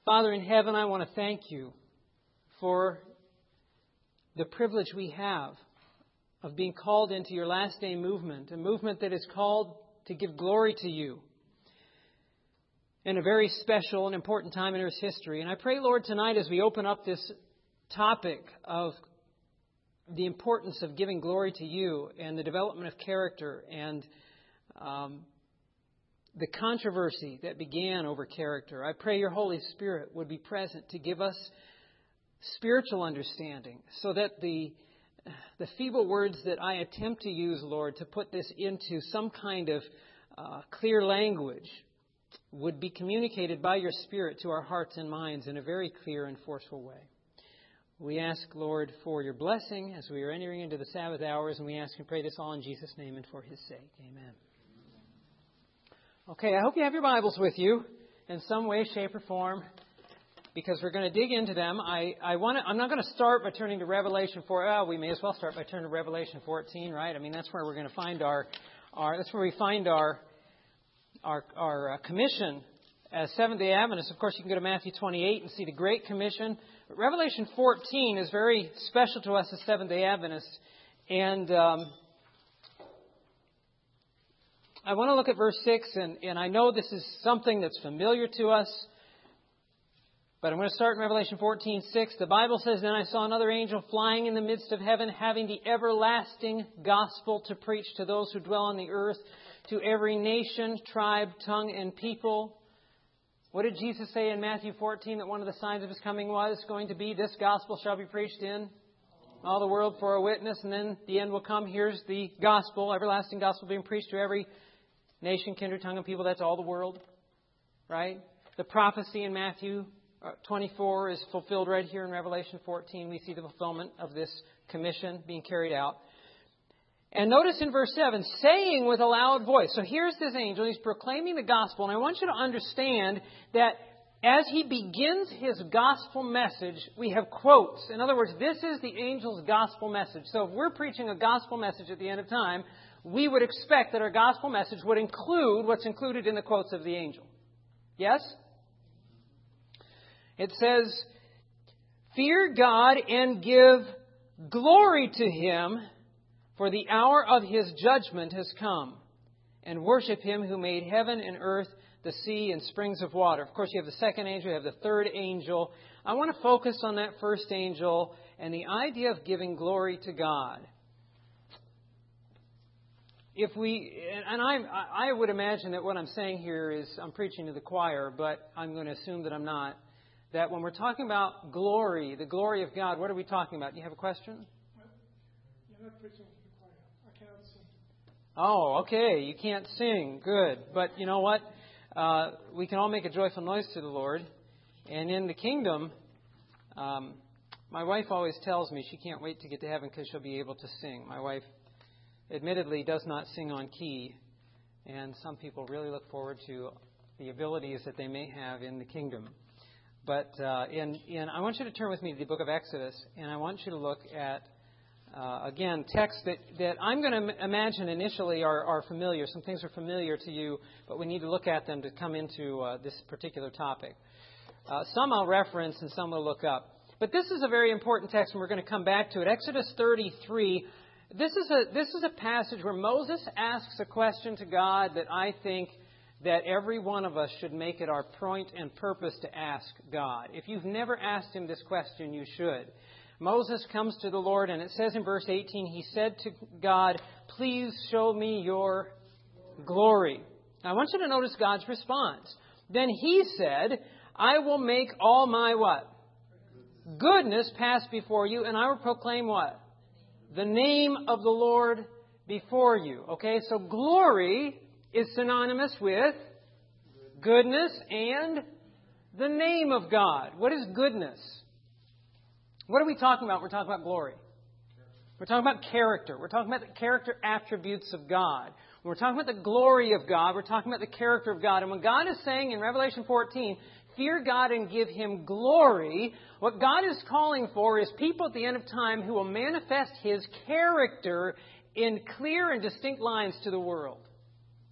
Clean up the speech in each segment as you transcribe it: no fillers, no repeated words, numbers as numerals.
Father in heaven, I want to thank you for the privilege we have of being called into your last day movement, a movement that is called to give glory to you in a very special and important time in Earth's history. And I pray, Lord, tonight as we open up this topic of the importance of giving glory to you and the development of character and the controversy that began over character, I pray your Holy Spirit would be present to give us spiritual understanding so that the feeble words that I attempt to use, Lord, to put this into some kind of clear language would be communicated by your Spirit to our hearts and minds in a very clear and forceful way. We ask, Lord, for your blessing as we are entering into the Sabbath hours, and we ask and pray this all in Jesus' name and for His sake. Amen. Okay, I hope you have your Bibles with you in some way, shape, or form, because we're going to dig into them. I'm not going to start by turning to Revelation 4. Well, we may as well start by turning to Revelation 14, right? I mean, that's where we're going to find that's where we find our commission as Seventh-day Adventists. Of course, you can go to Matthew 28 and see the Great Commission. But Revelation 14 is very special to us as Seventh-day Adventists. And I want to look at verse 6, and I know this is something that's familiar to us, but I'm going to start in Revelation 14:6. The Bible says, "Then I saw another angel flying in the midst of heaven, having the everlasting gospel to preach to those who dwell on the earth, to every nation, tribe, tongue, and people." What did Jesus say in Matthew 14 that one of the signs of His coming was going to be? This gospel shall be preached in all the world for a witness, and then the end will come. Here's the gospel, everlasting gospel being preached to every nation, kindred, tongue, and people. That's all the world, right? The prophecy in Matthew 24 is fulfilled right here in Revelation 14. We see the fulfillment of this commission being carried out. And notice in verse 7, saying with a loud voice. So here's this angel. He's proclaiming the gospel. And I want you to understand that as he begins his gospel message, we have quotes. In other words, this is the angel's gospel message. So if we're preaching a gospel message at the end of time, we would expect that our gospel message would include what's included in the quotes of the angel. Yes? It says, "Fear God and give glory to Him, for the hour of His judgment has come. And worship Him who made heaven and earth, the sea, and springs of water." Of course, you have the second angel, you have the third angel. I want to focus on that first angel and the idea of giving glory to God. I would imagine that what I'm saying here is I'm preaching to the choir, but I'm going to assume that I'm not. That when we're talking about glory, the glory of God, what are we talking about? Do you have a question? You're not preaching to the choir. I cannot sing. Oh, okay. You can't sing. Good. But you know what? We can all make a joyful noise to the Lord. And in the kingdom, my wife always tells me she can't wait to get to heaven because she'll be able to sing. My wife admittedly does not sing on key, and some people really look forward to the abilities that they may have in the kingdom. But I want you to turn with me to the book of Exodus, and I want you to look at, again, texts that I'm going to imagine initially are familiar. Some things are familiar to you, but we need to look at them to come into this particular topic. Some I'll reference and some we'll look up. But this is a very important text, and we're going to come back to it. Exodus 33. This is a passage where Moses asks a question to God that I think that every one of us should make it our point and purpose to ask God. If you've never asked Him this question, you should. Moses comes to the Lord, and it says in verse 18, he said to God, "Please show me your glory." Now, I want you to notice God's response. Then He said, "I will make all my" what? "Goodness pass before you, and I will proclaim" what? "The name of the Lord before you." Okay, so glory is synonymous with goodness and the name of God. What is goodness? What are we talking about? We're talking about glory. We're talking about character. We're talking about the character attributes of God. When we're talking about the glory of God, we're talking about the character of God. And when God is saying in Revelation 14, fear God and give Him glory, what God is calling for is people at the end of time who will manifest His character in clear and distinct lines to the world.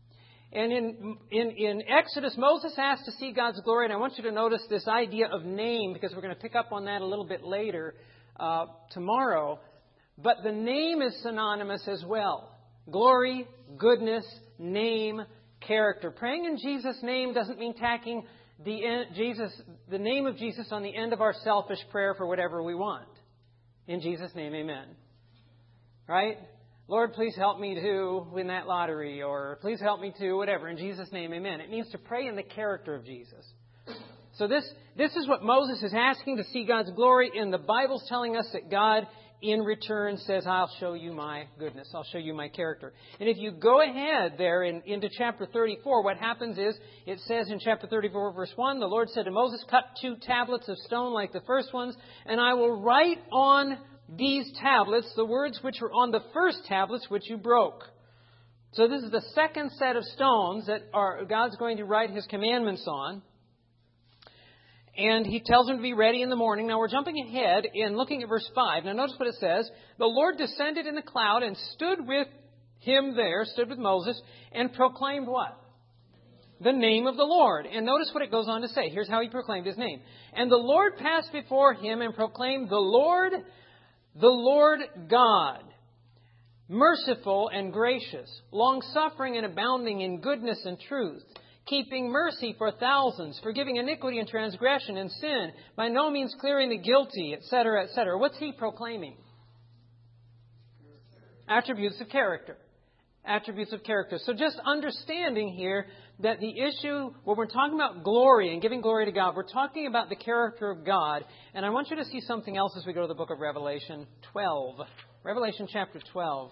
And in Exodus, Moses asked to see God's glory, and I want you to notice this idea of name, because we're going to pick up on that a little bit later tomorrow. But the name is synonymous as well. Glory, goodness, name, character. Praying in Jesus' name doesn't mean tacking the name of Jesus on the end of our selfish prayer for whatever we want. In Jesus' name, amen. Right? Lord, please help me to win that lottery, or please help me to whatever. In Jesus' name, amen. It means to pray in the character of Jesus. So this is what Moses is asking, to see God's glory. And the Bible's telling us that God, in return, says, I'll show you my goodness. I'll show you my character. And if you go ahead there into chapter 34, what happens is, it says in chapter 34, verse 1, the Lord said to Moses, cut 2 tablets of stone like the first ones, and I will write on these tablets the words which were on the first tablets which you broke. So this is the second set of stones that God's going to write His commandments on. And He tells them to be ready in the morning. Now we're jumping ahead and looking at verse 5. Now notice what it says. The Lord descended in the cloud and stood with Moses, and proclaimed what? The name of the Lord. And notice what it goes on to say. Here's how He proclaimed His name. And the Lord passed before him and proclaimed, the Lord God, merciful and gracious, long-suffering and abounding in goodness and truth, keeping mercy for thousands, forgiving iniquity and transgression and sin, by no means clearing the guilty, etc., etc. What's He proclaiming? Attributes of character. Attributes of character. So just understanding here that the issue, when we're talking about glory and giving glory to God, we're talking about the character of God. And I want you to see something else as we go to the book of Revelation 12. Revelation chapter 12.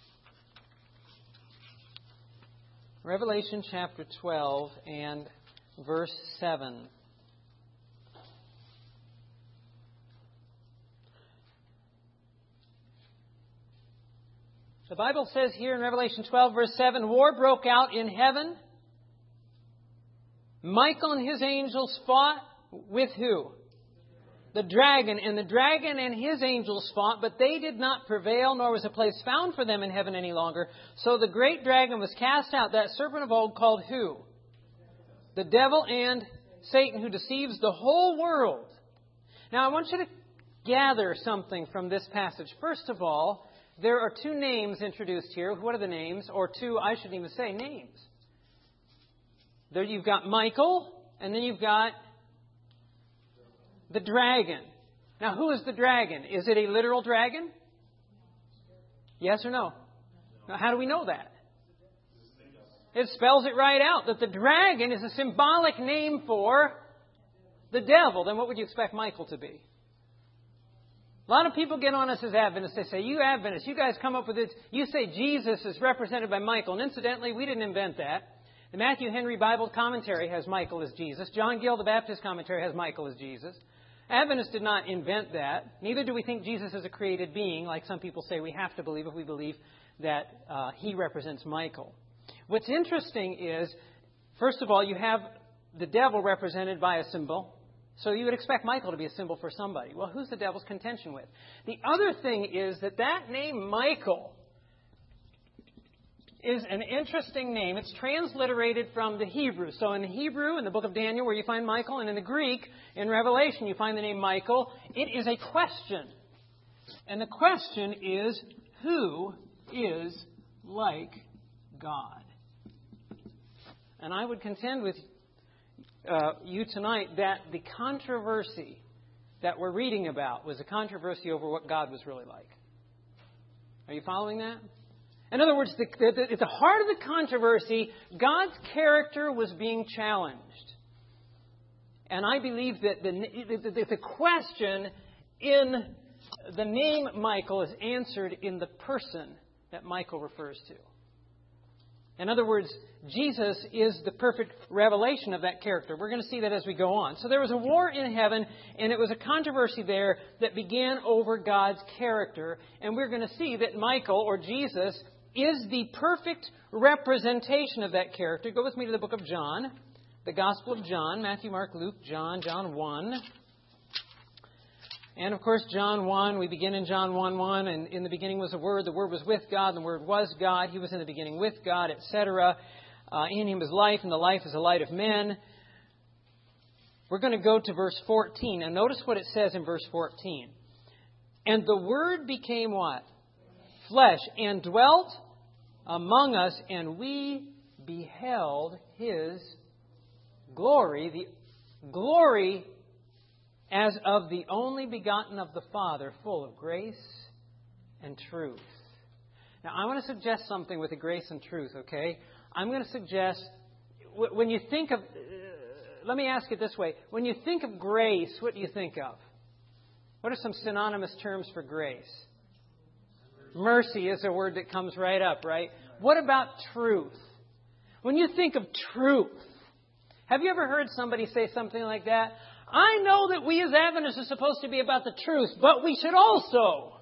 Revelation chapter 12 and verse 7. The Bible says here in Revelation 12, verse 7, war broke out in heaven. Michael and his angels fought with who? The dragon. And the dragon and his angels fought, but they did not prevail, nor was a place found for them in heaven any longer. So the great dragon was cast out, that serpent of old called who? The devil and Satan, who deceives the whole world. Now I want you to gather something from this passage. First of all, there are 2 names introduced here. What are the names? Or 2, I shouldn't even say names. There you've got Michael, and then you've got the dragon. Now, who is the dragon? Is it a literal dragon? Yes or no? Now, how do we know that? It spells it right out, that the dragon is a symbolic name for the devil. Then what would you expect Michael to be? A lot of people get on us as Adventists. They say, you Adventists, you guys come up with this. You say Jesus is represented by Michael. And incidentally, we didn't invent that. The Matthew Henry Bible commentary has Michael as Jesus. John Gill, the Baptist commentary, has Michael as Jesus. Adventists did not invent that. Neither do we think Jesus is a created being, like some people say we have to believe if we believe that He represents Michael. What's interesting is, first of all, you have the devil represented by a symbol. So you would expect Michael to be a symbol for somebody. Well, who's the devil's contention with? The other thing is that name Michael is an interesting name. It's transliterated from the Hebrew. So in the Hebrew, in the book of Daniel, where you find Michael, and in the Greek, in Revelation, you find the name Michael. It is a question. And the question is, who is like God? And I would contend with you tonight that the controversy that we're reading about was a controversy over what God was really like. Are you following that? In other words, at the heart of the controversy, God's character was being challenged. And I believe that the question in the name Michael is answered in the person that Michael refers to. In other words, Jesus is the perfect revelation of that character. We're going to see that as we go on. So there was a war in heaven, and it was a controversy there that began over God's character. And we're going to see that Michael, or Jesus, is the perfect representation of that character. Go with me to the book of John, the Gospel of John, Matthew, Mark, Luke, John 1. And of course, John 1, we begin in John 1:1, and in the beginning was the Word was with God, and the Word was God. He was in the beginning with God, etc. In Him is life, and the life is the light of men. We're going to go to verse 14. And notice what it says in verse 14. And the Word became what? Flesh, and dwelt among us, and we beheld His glory, the glory as of the only begotten of the Father, full of grace and truth. Now, I want to suggest something with the grace and truth, okay? I'm going to suggest, when you think of, let me ask it this way. When you think of grace, what do you think of? What are some synonymous terms for grace? Mercy is a word that comes right up, right? What about truth? When you think of truth, have you ever heard somebody say something like that? I know that we as Adventists are supposed to be about the truth, but we should also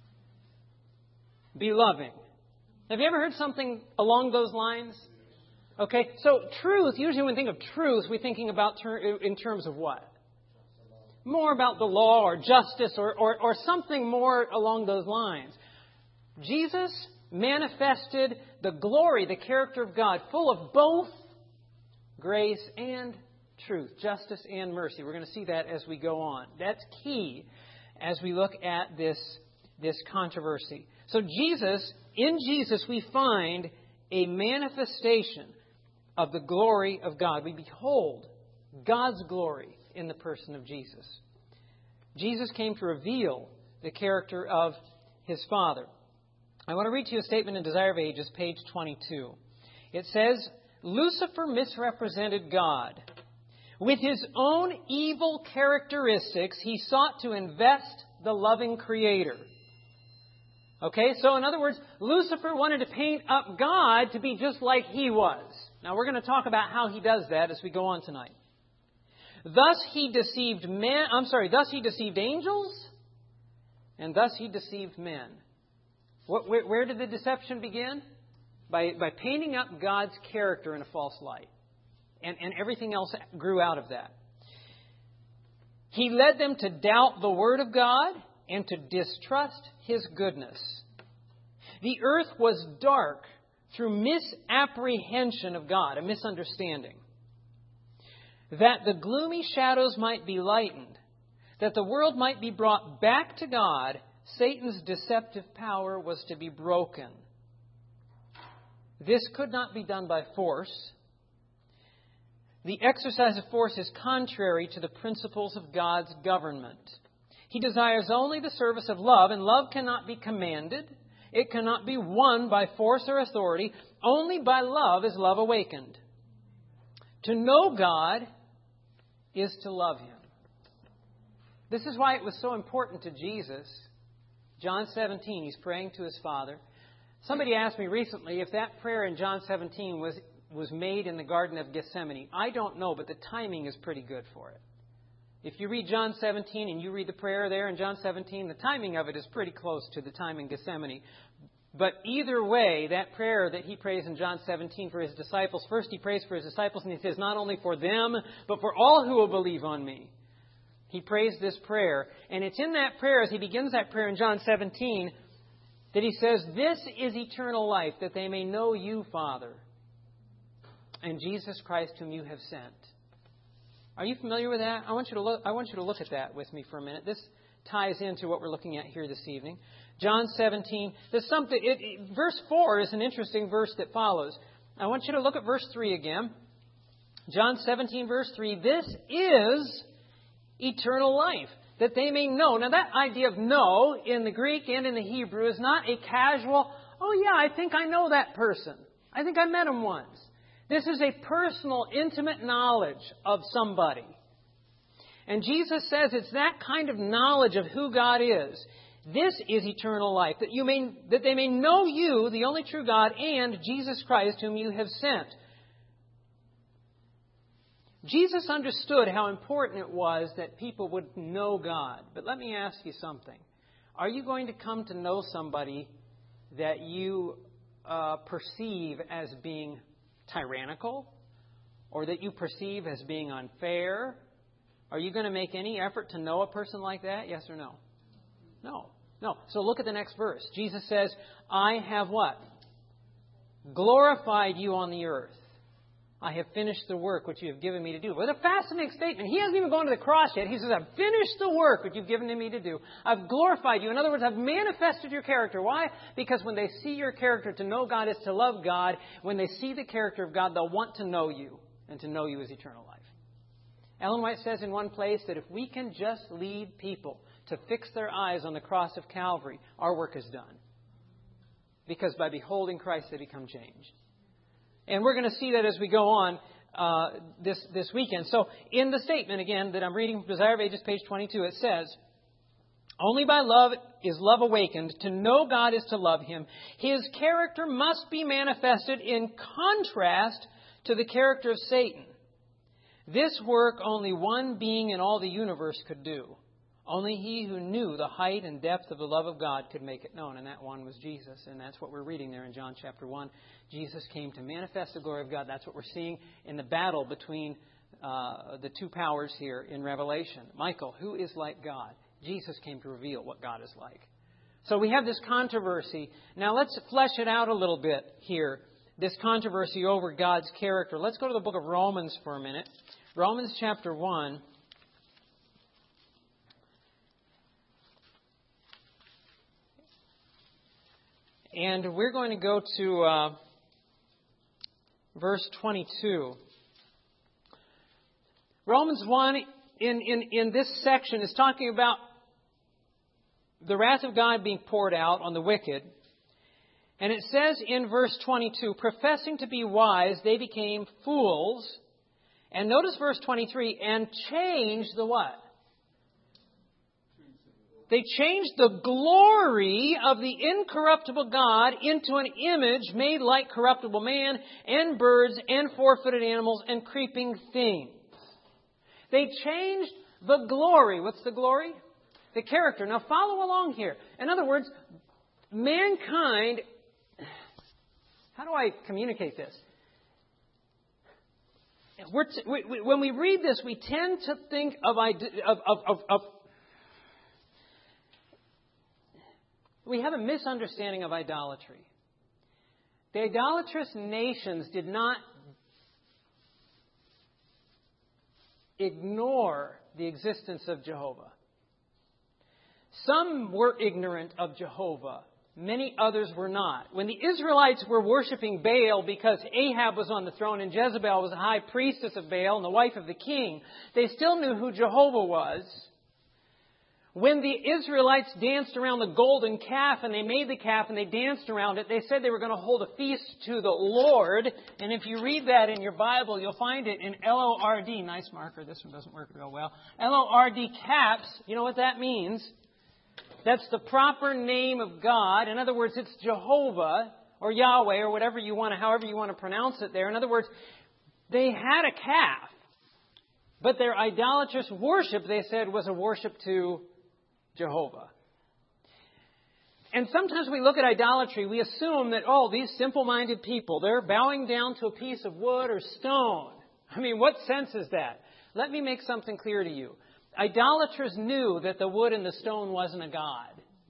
be loving. Have you ever heard something along those lines? Okay, so truth, usually when we think of truth, we're thinking about in terms of what? More about the law or justice or something more along those lines. Jesus manifested the glory, the character of God, full of both grace and truth, justice and mercy. We're going to see that as we go on. That's key as we look at this controversy. So in Jesus, we find a manifestation of the glory of God. We behold God's glory in the person of Jesus. Jesus came to reveal the character of His Father. I want to read to you a statement in Desire of Ages, page 22. It says, Lucifer misrepresented God. With his own evil characteristics, he sought to invest the loving Creator. Okay, so in other words, Lucifer wanted to paint up God to be just like He was. Now we're going to talk about how he does that as we go on tonight. Thus he deceived angels, and thus he deceived men. Where did the deception begin? By painting up God's character in a false light. And everything else grew out of that. He led them to doubt the Word of God and to distrust His goodness. The earth was dark through misapprehension of God, a misunderstanding. That the gloomy shadows might be lightened, that the world might be brought back to God, Satan's deceptive power was to be broken. This could not be done by force. The exercise of force is contrary to the principles of God's government. He desires only the service of love, and love cannot be commanded. It cannot be won by force or authority. Only by love is love awakened. To know God is to love Him. This is why it was so important to Jesus. John 17, He's praying to His Father. Somebody asked me recently if that prayer in John 17 was made in the Garden of Gethsemane. I don't know, but the timing is pretty good for it. If you read John 17 and you read the prayer there in John 17, the timing of it is pretty close to the time in Gethsemane. But either way, that prayer that He prays in John 17 for His disciples, first He prays for His disciples and He says, not only for them, but for all who will believe on Me. He prays this prayer. And it's in that prayer, as He begins that prayer in John 17, that He says, this is eternal life, that they may know You, Father, and Jesus Christ whom You have sent. Are you familiar with that? I want you to look at that with me for a minute. This ties into what we're looking at here this evening. John 17. There's something. Verse 4 is an interesting verse that follows. I want you to look at verse 3 again. John 17, verse 3. This is eternal life, that they may know. Now that idea of know in the Greek and in the Hebrew is not a casual, oh yeah, I think I know that person. I think I met him once. This is a personal, intimate knowledge of somebody. And Jesus says it's that kind of knowledge of who God is. This is eternal life, that they may know You, the only true God, and Jesus Christ, whom You have sent. Jesus understood how important it was that people would know God. But let me ask you something. Are you going to come to know somebody that you perceive as being tyrannical, or that you perceive as being unfair? Are you going to make any effort to know a person like that? Yes or no? No. So look at the next verse. Jesus says, I have what? Glorified You on the earth. I have finished the work which you have given me to do. What a fascinating statement. He hasn't even gone to the cross yet. He says, I've finished the work which you've given to me to do. I've glorified you. In other words, I've manifested your character. Why? Because when they see your character, to know God is to love God. When they see the character of God, they'll want to know you. And to know you is eternal life. Ellen White says in one place that if we can just lead people to fix their eyes on the cross of Calvary, our work is done. Because by beholding Christ, they become changed. And we're going to see that as we go on this weekend. So in the statement, again, that I'm reading from Desire of Ages, page 22, it says, only by love is love awakened. To know God is to love Him. His character must be manifested in contrast to the character of Satan. This work only one being in all the universe could do. Only He who knew the height and depth of the love of God could make it known. And that one was Jesus. And that's what we're reading there in John chapter 1. Jesus came to manifest the glory of God. That's what we're seeing in the battle between the two powers here in Revelation. Michael, who is like God? Jesus came to reveal what God is like. So we have this controversy. Now let's flesh it out a little bit here. This controversy over God's character. Let's go to the book of Romans for a minute. Romans chapter 1. And we're going to go to verse 22. Romans 1 in this section is talking about the wrath of God being poured out on the wicked. And it says in verse 22, professing to be wise, they became fools. And notice verse 23, and changed the what? They changed the glory of the incorruptible God into an image made like corruptible man and birds and four-footed animals and creeping things. They changed the glory. What's the glory? The character. Now follow along here. In other words, mankind... How do I communicate this? When we read this, we tend to think of we have a misunderstanding of idolatry. The idolatrous nations did not ignore the existence of Jehovah. Some were ignorant of Jehovah. Many others were not. When the Israelites were worshiping Baal because Ahab was on the throne and Jezebel was the high priestess of Baal and the wife of the king, they still knew who Jehovah was. When the Israelites danced around the golden calf and they made the calf and they danced around it, they said they were going to hold a feast to the Lord. And if you read that in your Bible, you'll find it in L-O-R-D. Nice marker. This one doesn't work real well. L-O-R-D caps. You know what that means? That's the proper name of God. In other words, it's Jehovah or Yahweh or however you want to pronounce it there. In other words, they had a calf. But their idolatrous worship, they said, was a worship to Jehovah. And sometimes we look at idolatry, we assume that, these simple-minded people, they're bowing down to a piece of wood or stone. I mean, what sense is that? Let me make something clear to you. Idolaters knew that the wood and the stone wasn't a god.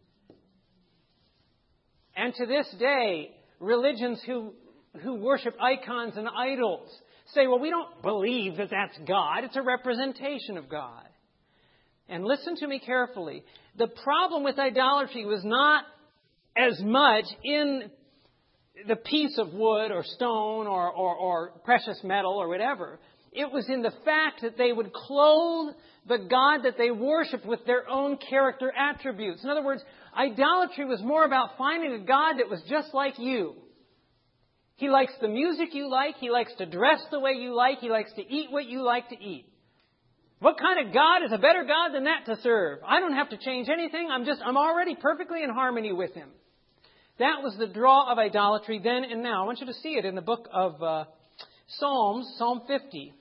And to this day, religions who worship icons and idols say, well, we don't believe that that's God. It's a representation of God. And listen to me carefully. The problem with idolatry was not as much in the piece of wood or stone or precious metal or whatever. It was in the fact that they would clothe the God that they worshiped with their own character attributes. In other words, idolatry was more about finding a God that was just like you. He likes the music you like. He likes to dress the way you like. He likes to eat what you like to eat. What kind of God is a better God than that to serve? I don't have to change anything. I'm already perfectly in harmony with Him. That was the draw of idolatry then and now. I want you to see it in the book of Psalms, Psalm 50.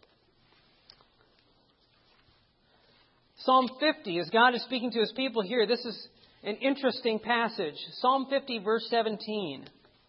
Psalm 50, as God is speaking to His people here, this is an interesting passage. Psalm 50, verse 17.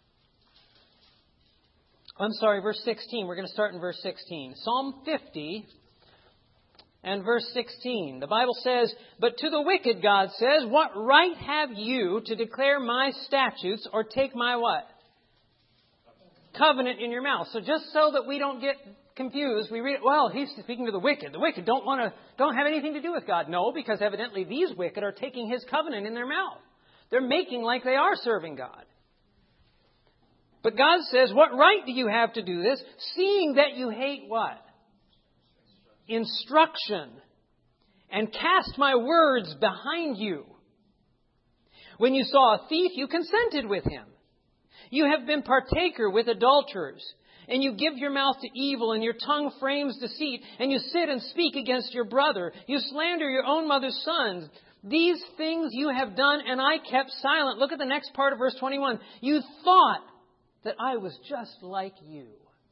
Verse 16. We're going to start in verse 16. Psalm 50 and verse 16. The Bible says, but to the wicked, God says, what right have you to declare my statutes or take my what? covenant in your mouth. So just so that we don't get confused, we read, well, he's speaking to the wicked. The wicked don't have anything to do with God. No, because evidently these wicked are taking His covenant in their mouth. They're making like they are serving God. But God says, what right do you have to do this, seeing that you hate what? Instruction. And cast my words behind you. When you saw a thief, you consented with him. You have been partaker with adulterers. And you give your mouth to evil, and your tongue frames deceit. And you sit and speak against your brother. You slander your own mother's sons. These things you have done, and I kept silent. Look at the next part of verse 21. You thought that I was just like you.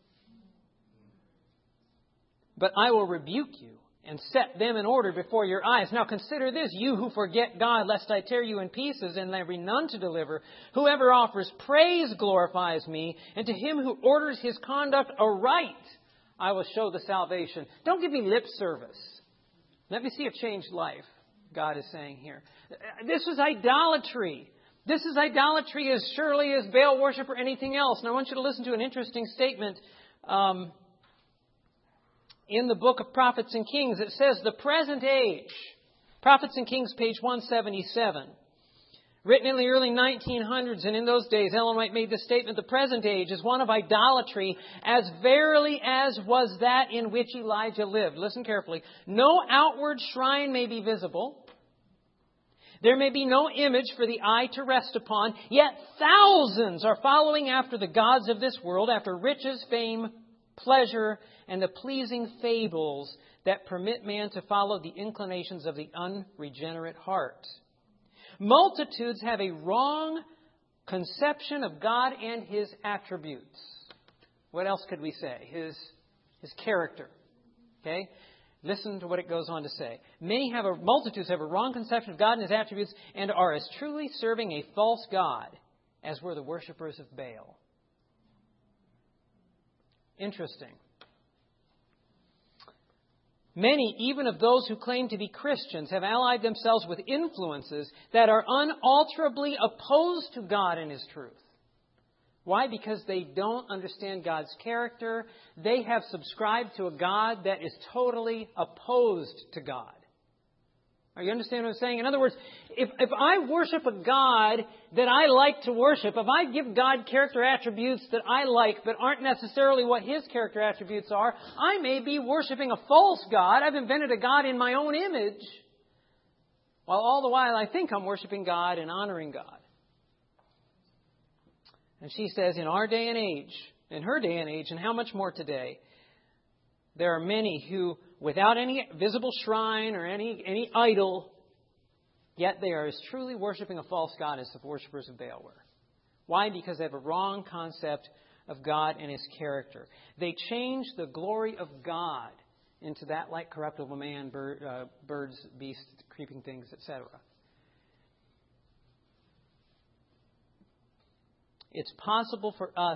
But I will rebuke you and set them in order before your eyes. Now consider this, you who forget God, lest I tear you in pieces and there be none to deliver. Whoever offers praise glorifies me, and to him who orders his conduct aright, I will show the salvation. Don't give me lip service. Let me see a changed life, God is saying here. This is idolatry. This is idolatry as surely as Baal worship or anything else. And I want you to listen to an interesting statement in the book of Prophets and Kings. It says, the present age, Prophets and Kings, page 177, written in the early 1900s, and in those days, Ellen White made this statement, the present age is one of idolatry, as verily as was that in which Elijah lived. Listen carefully. No outward shrine may be visible. There may be no image for the eye to rest upon, yet thousands are following after the gods of this world, after riches, fame, pleasure, and the pleasing fables that permit man to follow the inclinations of the unregenerate heart. Multitudes have a wrong conception of God and His attributes. What else could we say? His character. Okay? Listen to what it goes on to say. Multitudes have a wrong conception of God and His attributes and are as truly serving a false God as were the worshippers of Baal. Interesting. Many, even of those who claim to be Christians, have allied themselves with influences that are unalterably opposed to God and His truth. Why? Because they don't understand God's character. They have subscribed to a God that is totally opposed to God. Are you understand what I'm saying? In other words, if I worship a God that I like to worship, if I give God character attributes that I like but aren't necessarily what His character attributes are, I may be worshiping a false God. I've invented a God in my own image, while all the while I think I'm worshiping God and honoring God. And she says, in our day and age, in her day and age, and how much more today, there are many who, without any visible shrine or any idol, yet they are as truly worshiping a false god as the worshippers of Baal were. Why? Because they have a wrong concept of God and His character. They change the glory of God into that like corruptible man, birds, beasts, creeping things, etc. It's possible for us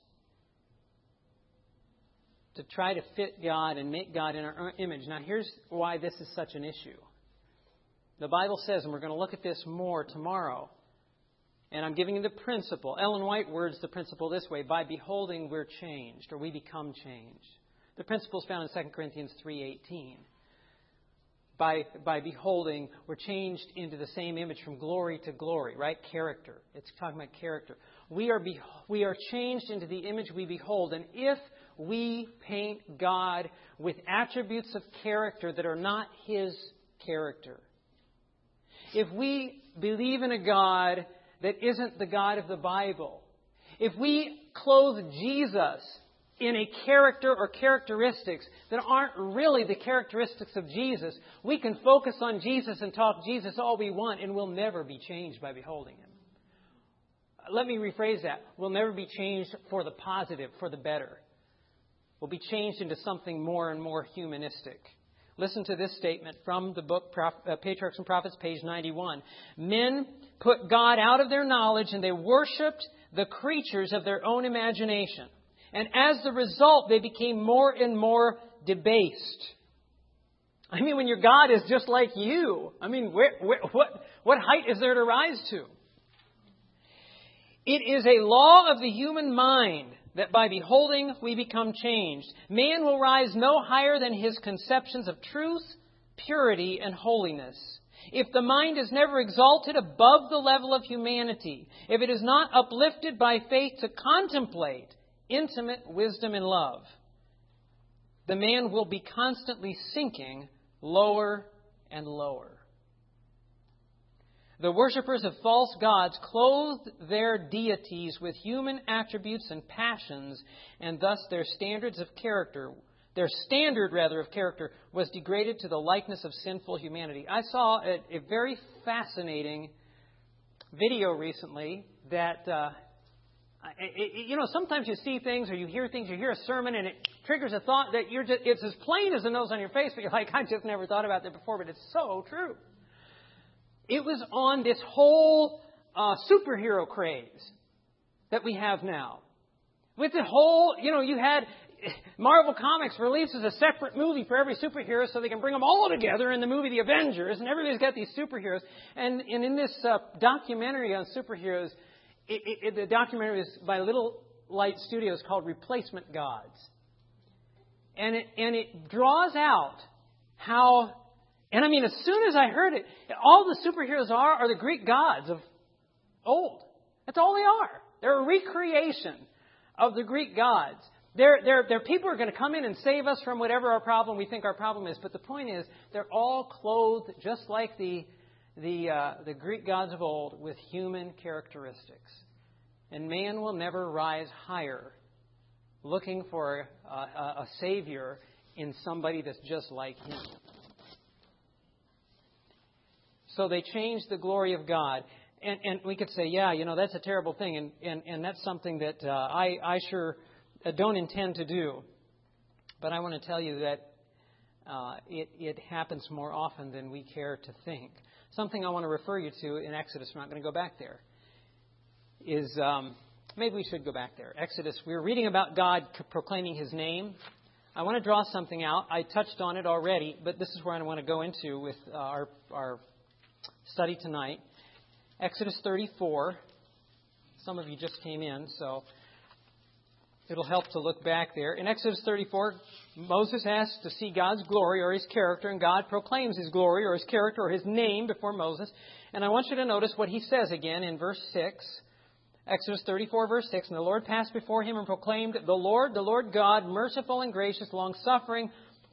to try to fit God and make God in our image. Now, here's why this is such an issue. The Bible says, and we're going to look at this more tomorrow, and I'm giving you the principle. Ellen White words the principle this way: by beholding, we're changed, or we become changed. The principle is found in 2 Corinthians 3:18. By beholding, we're changed into the same image from glory to glory, right? Character. It's talking about character. We are changed into the image we behold. And if we paint God with attributes of character that are not His character, if we believe in a God that isn't the God of the Bible, if we clothe Jesus in a character or characteristics that aren't really the characteristics of Jesus, we can focus on Jesus and talk Jesus all we want, and we'll never be changed by beholding Him. Let me rephrase that. We'll never be changed for the positive, for the better. We'll be changed into something more and more humanistic. Listen to this statement from the book Patriarchs and Prophets, page 91. Men put God out of their knowledge, and they worshipped the creatures of their own imagination. And as the result, they became more and more debased. I mean, when your God is just like you, I mean, what height is there to rise to? It is a law of the human mind that by beholding we become changed. Man will rise no higher than his conceptions of truth, purity, and holiness. If the mind is never exalted above the level of humanity, if it is not uplifted by faith to contemplate intimate wisdom and love, the man will be constantly sinking lower and lower. The worshippers of false gods clothed their deities with human attributes and passions, and thus their standard of character was degraded to the likeness of sinful humanity. I saw a very fascinating video recently that, sometimes you see things or you hear things, you hear a sermon and it triggers a thought that it's as plain as the nose on your face, but you're like, I just never thought about that before, but it's so true. It was on this whole superhero craze that we have now. With the whole, you had Marvel Comics releases a separate movie for every superhero so they can bring them all together in the movie The Avengers, and everybody's got these superheroes. And in this documentary on superheroes, the documentary is by Little Light Studios called Replacement Gods. And it draws out how... And I mean, as soon as I heard it, all the superheroes are the Greek gods of old. That's all they are. They're a recreation of the Greek gods. They're people who are going to come in and save us from whatever our problem we think our problem is. But the point is, they're all clothed just like the Greek gods of old with human characteristics. And man will never rise higher looking for a savior in somebody that's just like him. So they changed the glory of God. And we could say, that's a terrible thing. And that's something that I sure don't intend to do. But I want to tell you that it happens more often than we care to think. Something I want to refer you to in Exodus, I'm not going to go back there, is maybe we should go back there. Exodus, we're reading about God proclaiming His name. I want to draw something out. I touched on it already, but this is where I want to go into with our study tonight. Exodus 34. Some of you just came in, so it'll help to look back there. In Exodus 34, Moses asks to see God's glory or His character, and God proclaims His glory or His character or His name before Moses. And I want you to notice what He says again in verse 6. Exodus 34, verse 6. And the Lord passed before him and proclaimed, the Lord God, merciful and gracious, long-suffering,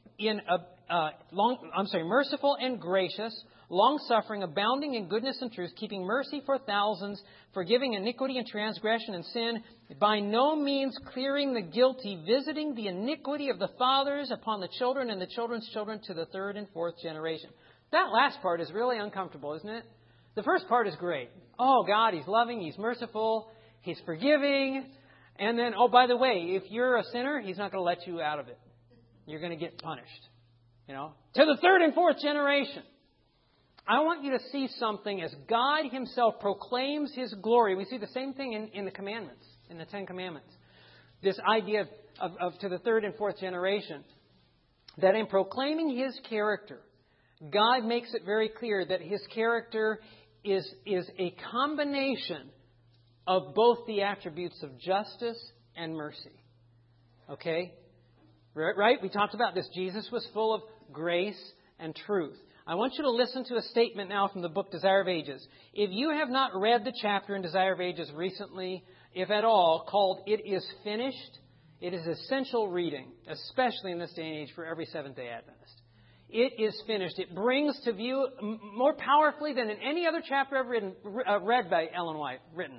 merciful and gracious, long-suffering, abounding in goodness and truth, keeping mercy for thousands, forgiving iniquity and transgression and sin, by no means clearing the guilty, visiting the iniquity of the fathers upon the children and the children's children to the third and fourth generation. That last part is really uncomfortable, isn't it? The first part is great. Oh, God, He's loving, He's merciful, He's forgiving. And then, oh, by the way, if you're a sinner, He's not going to let you out of it. You're going to get punished. To the third and fourth generation. I want you to see something as God Himself proclaims His glory. We see the same thing in the commandments, in the Ten Commandments. This idea of to the third and fourth generation. That in proclaiming His character, God makes it very clear that His character is a combination of both the attributes of justice and mercy. Okay? Right? We talked about this. Jesus was full of grace and truth. I want you to listen to a statement now from the book Desire of Ages. If you have not read the chapter in Desire of Ages recently, if at all, called It Is Finished, it is essential reading, especially in this day and age for every Seventh-day Adventist. It is finished. It brings to view more powerfully than in any other chapter ever read by Ellen White,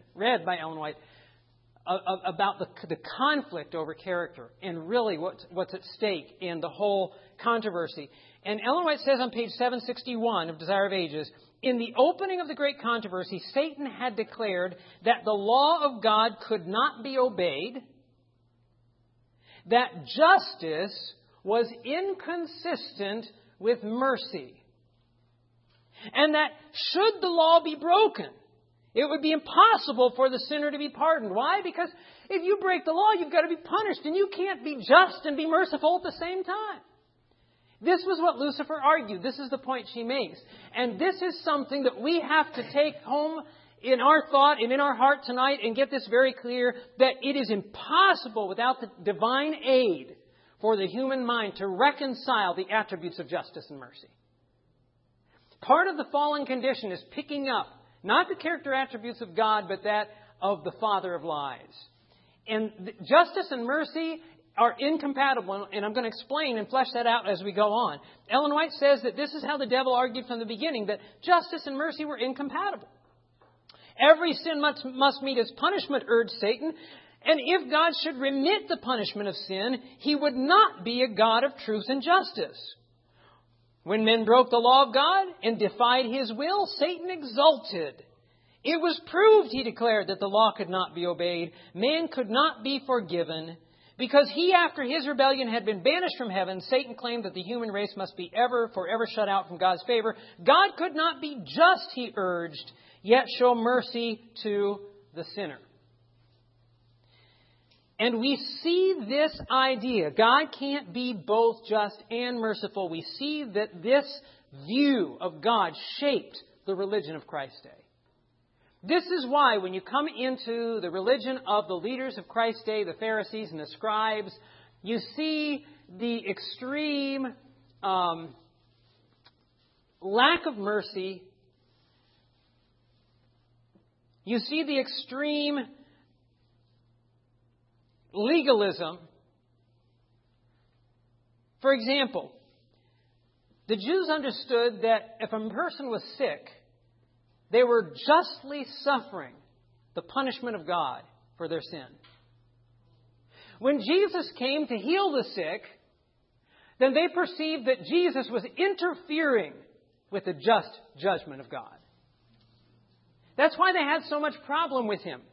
about the conflict over character and really what's at stake in the whole controversy. And Ellen White says on page 761 of Desire of Ages, in the opening of the great controversy, Satan had declared that the law of God could not be obeyed, that justice was inconsistent with mercy, and that should the law be broken, it would be impossible for the sinner to be pardoned. Why? Because if you break the law, you've got to be punished, and you can't be just and be merciful at the same time. This was what Lucifer argued. This is the point she makes. And this is something that we have to take home in our thought and in our heart tonight and get this very clear, that it is impossible without the divine aid for the human mind to reconcile the attributes of justice and mercy. Part of the fallen condition is picking up not the character attributes of God, but that of the father of lies. And justice and mercy are incompatible, and I'm going to explain and flesh that out as we go on. Ellen White says that this is how the devil argued from the beginning, that justice and mercy were incompatible. Every sin must meet its punishment, urged Satan, and if God should remit the punishment of sin, He would not be a God of truth and justice. When men broke the law of God and defied His will, Satan exulted. It was proved, he declared, that the law could not be obeyed. Man could not be forgiven. Because he, after his rebellion, had been banished from heaven, Satan claimed that the human race must be forever shut out from God's favor. God could not be just, he urged, yet show mercy to the sinner. And we see this idea. God can't be both just and merciful. We see that this view of God shaped the religion of Christ's day. This is why when you come into the religion of the leaders of Christ's day, the Pharisees and the scribes, you see the extreme lack of mercy. You see the extreme legalism. For example, the Jews understood that if a person was sick, they were justly suffering the punishment of God for their sin. When Jesus came to heal the sick, then they perceived that Jesus was interfering with the just judgment of God. That's why they had so much problem with Him.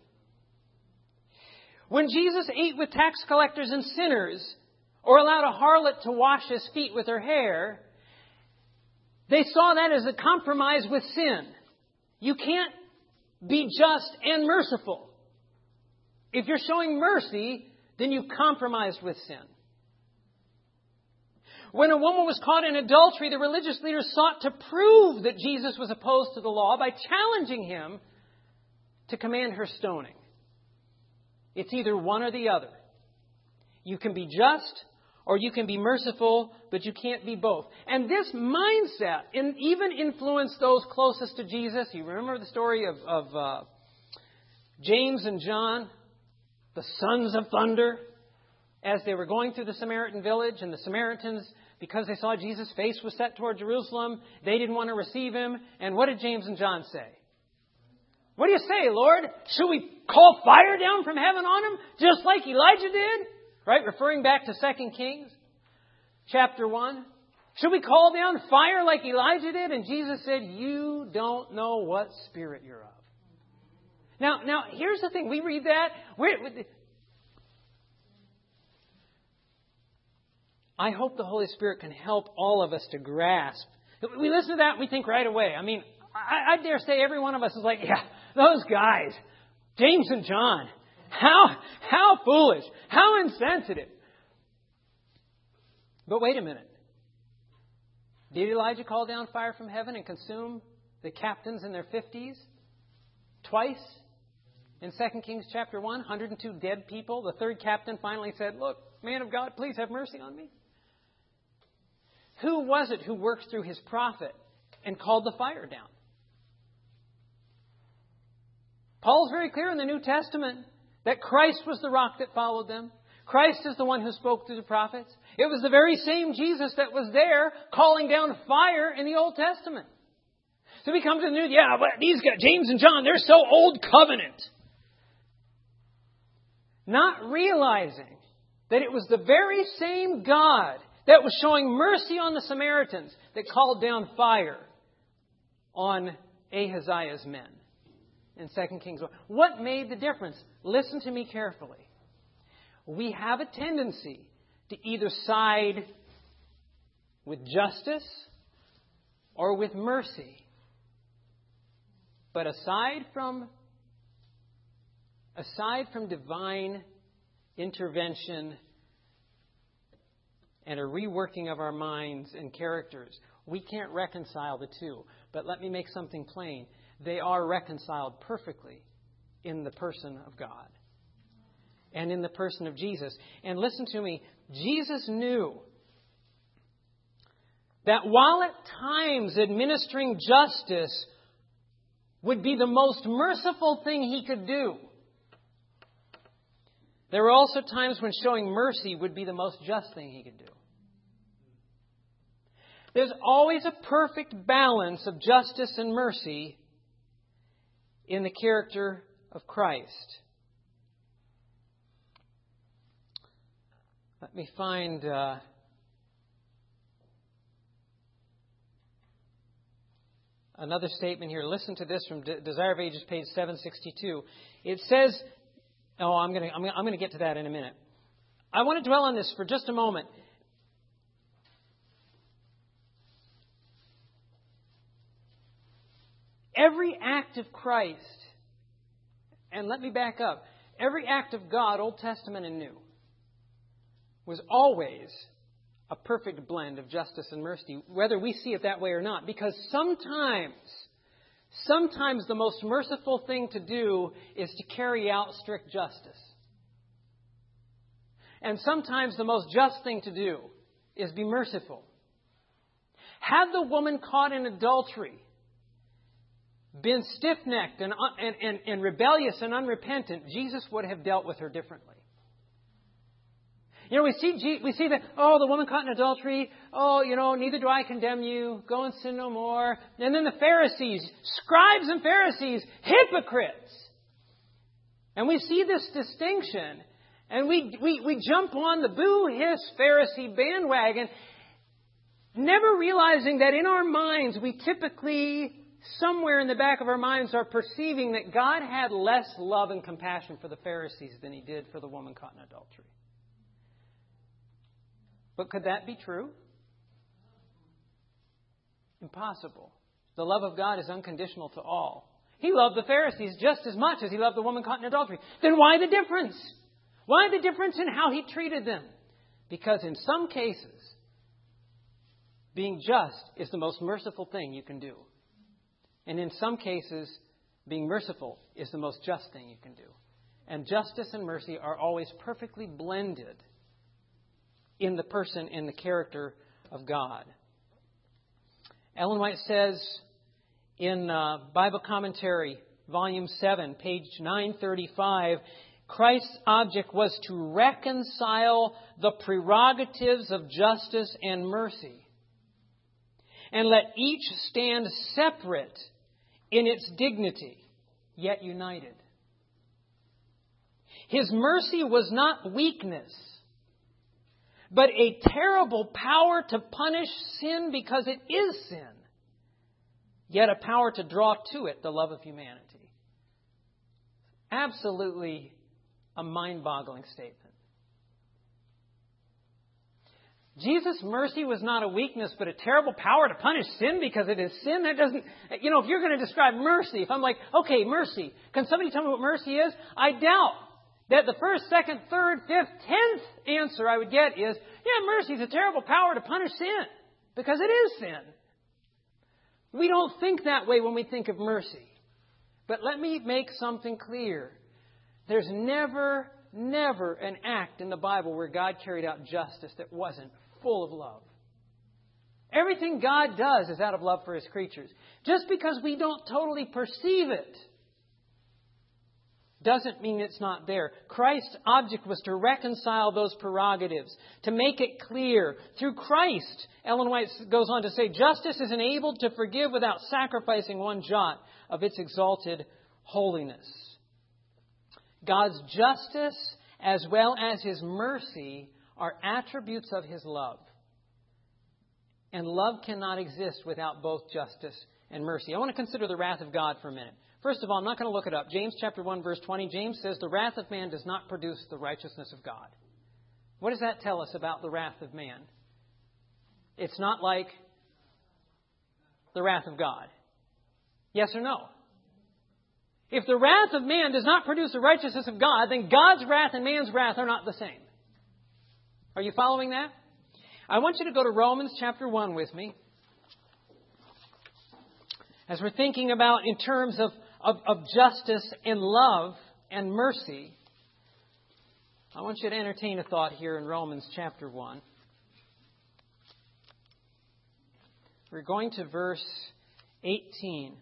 When Jesus ate with tax collectors and sinners, or allowed a harlot to wash His feet with her hair, they saw that as a compromise with sin. You can't be just and merciful. If you're showing mercy, then you've compromised with sin. When a woman was caught in adultery, the religious leaders sought to prove that Jesus was opposed to the law by challenging Him to command her stoning. It's either one or the other. You can be just or you can be merciful, but you can't be both. And this mindset even influenced those closest to Jesus. You remember the story of James and John, the sons of thunder, as they were going through the Samaritan village. And the Samaritans, because they saw Jesus' face was set toward Jerusalem, they didn't want to receive Him. And what did James and John say? What do you say, Lord? Should we call fire down from heaven on him, just like Elijah did? Right? Referring back to 2 Kings chapter 1. Should we call down fire like Elijah did? And Jesus said, you don't know what spirit you're of. Now, here's the thing. We read that. I hope the Holy Spirit can help all of us to grasp. We listen to that and we think right away. I mean, I dare say every one of us is like, yeah, those guys, James and John, how foolish, how insensitive. But wait a minute. Did Elijah call down fire from heaven and consume the captains in their 50s? Twice? In 2 Kings chapter 1, 102 dead people. The third captain finally said, look, man of God, please have mercy on me. Who was it who worked through his prophet and called the fire down? Paul's very clear in the New Testament that Christ was the rock that followed them. Christ is the one who spoke through the prophets. It was the very same Jesus that was there calling down fire in the Old Testament. So we come to the New, but these guys, James and John, they're so old covenant. Not realizing that it was the very same God that was showing mercy on the Samaritans that called down fire on Ahaziah's men in 2 Kings 1. What made the difference? Listen to me carefully. We have a tendency to either side with justice or with mercy. But aside from divine intervention and a reworking of our minds and characters, We can't reconcile the two. But let me make something plain. They are reconciled perfectly in the person of God and in the person of Jesus. And listen to me, Jesus knew that while at times administering justice would be the most merciful thing He could do, there were also times when showing mercy would be the most just thing He could do. There's always a perfect balance of justice and mercy in the character of Christ. Let me find another statement here. Listen to this from Desire of Ages, page 762. It says, I'm going to get to that in a minute. I want to dwell on this for just a moment. Every act of Christ, and let me back up, every act of God, Old Testament and New, was always a perfect blend of justice and mercy, whether we see it that way or not. Because sometimes the most merciful thing to do is to carry out strict justice. And sometimes the most just thing to do is be merciful. Had the woman caught in adultery been stiff-necked and rebellious and unrepentant, Jesus would have dealt with her differently. You know, we see that, the woman caught in adultery, neither do I condemn you, go and sin no more. And then the Pharisees, scribes and Pharisees, hypocrites. And we see this distinction, and we jump on the boo-hiss Pharisee bandwagon, never realizing that in our minds we typically, somewhere in the back of our minds, are perceiving that God had less love and compassion for the Pharisees than He did for the woman caught in adultery. But could that be true? Impossible. The love of God is unconditional to all. He loved the Pharisees just as much as He loved the woman caught in adultery. Then why the difference? Why the difference in how He treated them? Because in some cases, being just is the most merciful thing you can do. And in some cases, being merciful is the most just thing you can do. And justice and mercy are always perfectly blended in the person, in the character of God. Ellen White says in Bible Commentary, Volume 7, page 935, Christ's object was to reconcile the prerogatives of justice and mercy, and let each stand separate in its dignity, yet united. His mercy was not weakness, but a terrible power to punish sin because it is sin, yet a power to draw to it the love of humanity. Absolutely a mind-boggling statement. Jesus' mercy was not a weakness, but a terrible power to punish sin because it is sin. That doesn't, if you're going to describe mercy, if I'm like, okay, mercy, can somebody tell me what mercy is? I doubt that the first, second, third, fifth, 10th answer I would get is, mercy is a terrible power to punish sin because it is sin. We don't think that way when we think of mercy. But let me make something clear. There's never an act in the Bible where God carried out justice that wasn't full of love. Everything God does is out of love for His creatures. Just because we don't totally perceive it doesn't mean it's not there. Christ's object was to reconcile those prerogatives, to make it clear. Through Christ, Ellen White goes on to say, justice is enabled to forgive without sacrificing one jot of its exalted holiness. God's justice as well as His mercy are attributes of His love. And love cannot exist without both justice and mercy. I want to consider the wrath of God for a minute. First of all, I'm not going to look it up. James chapter 1, verse 20, James says, the wrath of man does not produce the righteousness of God. What does that tell us about the wrath of man? It's not like the wrath of God. Yes or no? If the wrath of man does not produce the righteousness of God, then God's wrath and man's wrath are not the same. Are you following that? I want you to go to Romans chapter 1 with me. as we're thinking about in terms of justice and love and mercy, I want you to entertain a thought here in Romans chapter 1. We're going to verse 18.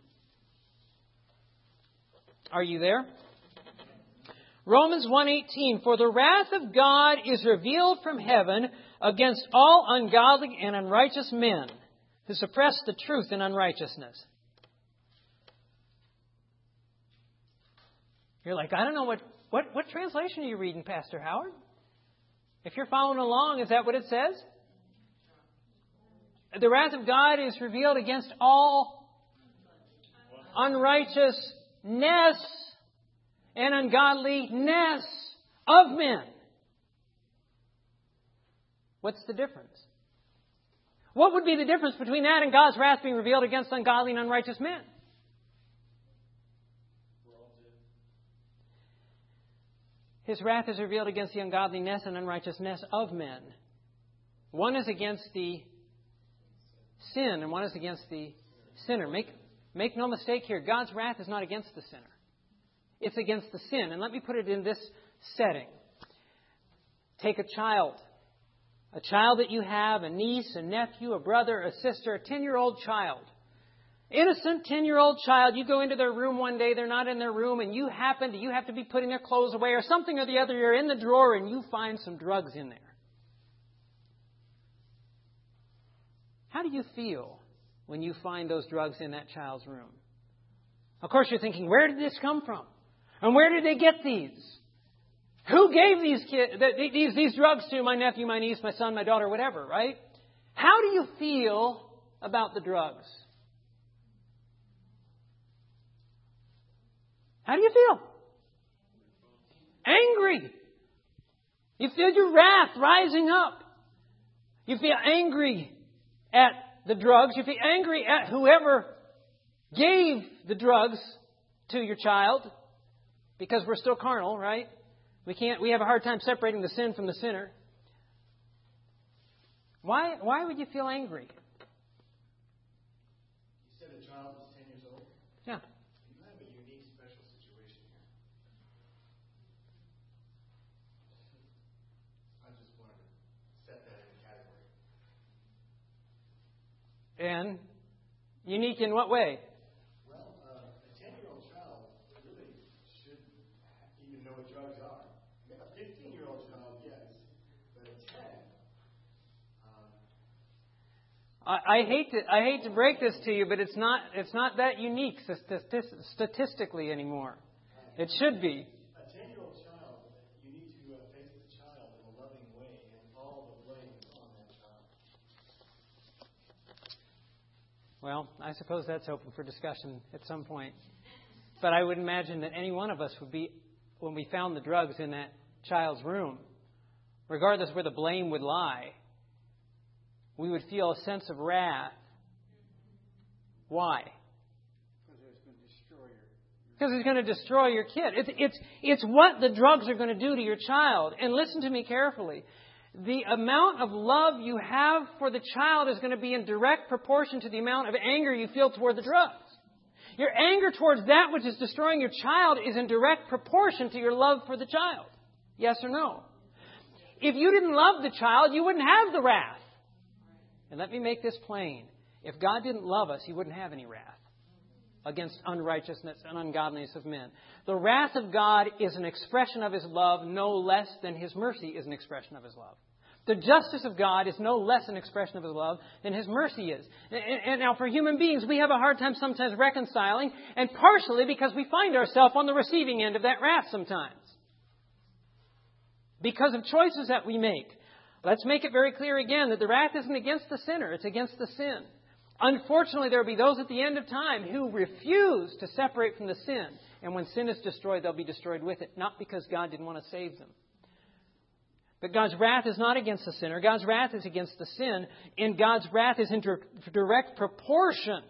Are you there? Romans 1:18, for the wrath of God is revealed from heaven against all ungodly and unrighteous men who suppress the truth in unrighteousness. You're like, I don't know what translation are you reading, Pastor Howard? If you're following along, is that what it says? The wrath of God is revealed against all unrighteousness and ungodliness of men. What's the difference? What would be the difference between that and God's wrath being revealed against ungodly and unrighteous men? His wrath is revealed against the ungodliness and unrighteousness of men. One is against the sin and one is against the sinner. Make no mistake here. God's wrath is not against the sinner. It's against the sin. And let me put it in this setting. Take a child that you have, a niece, a nephew, a brother, a sister, a 10-year-old child. Innocent 10-year-old child, you go into their room one day, they're not in their room, and you have to be putting their clothes away or something or the other. You're in the drawer and you find some drugs in there. How do you feel when you find those drugs in that child's room? Of course, you're thinking, where did this come from? And where did they get these? Who gave these drugs to my nephew, my niece, my son, my daughter, whatever, right? How do you feel about the drugs? How do you feel? Angry. You feel your wrath rising up. You feel angry at the drugs. You feel angry at whoever gave the drugs to your child, because we're still carnal, right? We have a hard time separating the sin from the sinner. Why would you feel angry? You said the child was 10 years old? Yeah. You have a unique, special situation here. I just wanted to set that in a category. And unique in what way? Well, a 10-year-old child really should even know what drugs are. A 15-year-old child, yes, but a 10. I hate to break this to you, but it's not that unique statistically anymore. It should be. A 10-year-old child, you need to face the child in a loving way, and all the blame is on that child. Well, I suppose that's open for discussion at some point. But I would imagine that any one of us would be, when we found the drugs in that child's room, regardless where the blame would lie, we would feel a sense of wrath. Why? Because it's going to destroy your kid. It's what the drugs are going to do to your child. And listen to me carefully. The amount of love you have for the child is going to be in direct proportion to the amount of anger you feel toward the drugs. Your anger towards that which is destroying your child is in direct proportion to your love for the child. Yes or no? If you didn't love the child, you wouldn't have the wrath. And let me make this plain. If God didn't love us, He wouldn't have any wrath against unrighteousness and ungodliness of men. The wrath of God is an expression of His love no less than His mercy is an expression of His love. The justice of God is no less an expression of His love than His mercy is. And now for human beings, we have a hard time sometimes reconciling, and partially because we find ourselves on the receiving end of that wrath sometimes. Because of choices that we make. Let's make it very clear again that the wrath isn't against the sinner, it's against the sin. Unfortunately, there will be those at the end of time who refuse to separate from the sin. And when sin is destroyed, they'll be destroyed with it. Not because God didn't want to save them. But God's wrath is not against the sinner. God's wrath is against the sin. And God's wrath is in direct proportion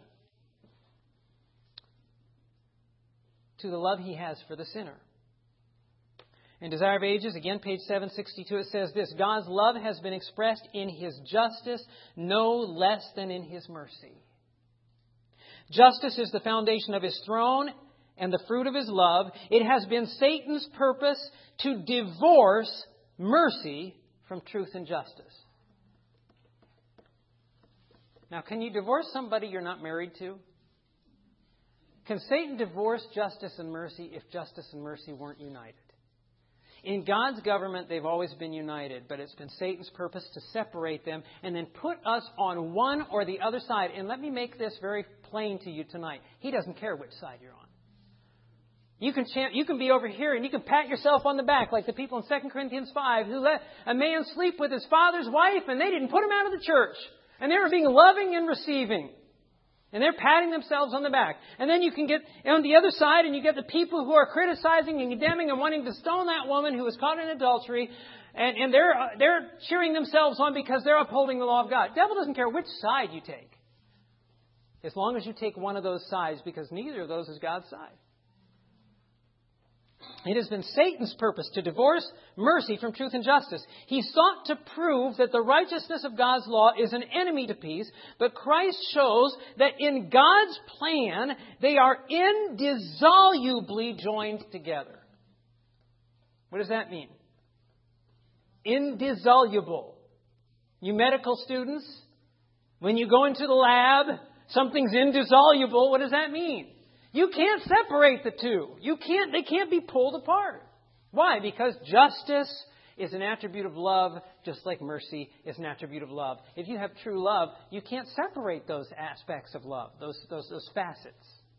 to the love He has for the sinner. In Desire of Ages, again, page 762, it says this: God's love has been expressed in His justice no less than in His mercy. Justice is the foundation of His throne and the fruit of His love. It has been Satan's purpose to divorce mercy from truth and justice. Now, can you divorce somebody you're not married to? Can Satan divorce justice and mercy if justice and mercy weren't united? In God's government, they've always been united, but it's been Satan's purpose to separate them and then put us on one or the other side. And let me make this very plain to you tonight. He doesn't care which side you're on. You can be over here and you can pat yourself on the back like the people in 2 Corinthians 5 who let a man sleep with his father's wife and they didn't put him out of the church. And they were being loving and receiving. And they're patting themselves on the back. And then you can get on the other side and you get the people who are criticizing and condemning and wanting to stone that woman who was caught in adultery. And they're cheering themselves on because they're upholding the law of God. The devil doesn't care which side you take. As long as you take one of those sides, because neither of those is God's side. It has been Satan's purpose to divorce mercy from truth and justice. He sought to prove that the righteousness of God's law is an enemy to peace, but Christ shows that in God's plan, they are indissolubly joined together. What does that mean? Indissoluble. You medical students, when you go into the lab, something's indissoluble. What does that mean? You can't separate the two. They can't be pulled apart. Why? Because justice is an attribute of love, just like mercy is an attribute of love. If you have true love, you can't separate those aspects of love, those facets.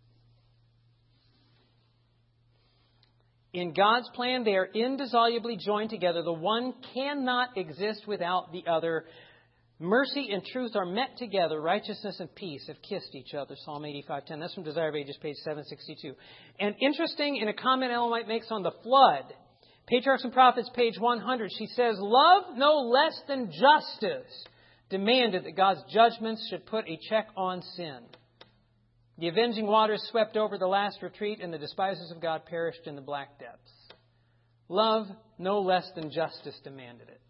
In God's plan, they are indissolubly joined together. The one cannot exist without the other. Mercy and truth are met together. Righteousness and peace have kissed each other. Psalm 85:10. That's from Desire of Ages, page 762. And interesting, in a comment Ellen White makes on the flood, Patriarchs and Prophets, page 100, she says, love no less than justice demanded that God's judgments should put a check on sin. The avenging waters swept over the last retreat, and the despisers of God perished in the black depths. Love no less than justice demanded it.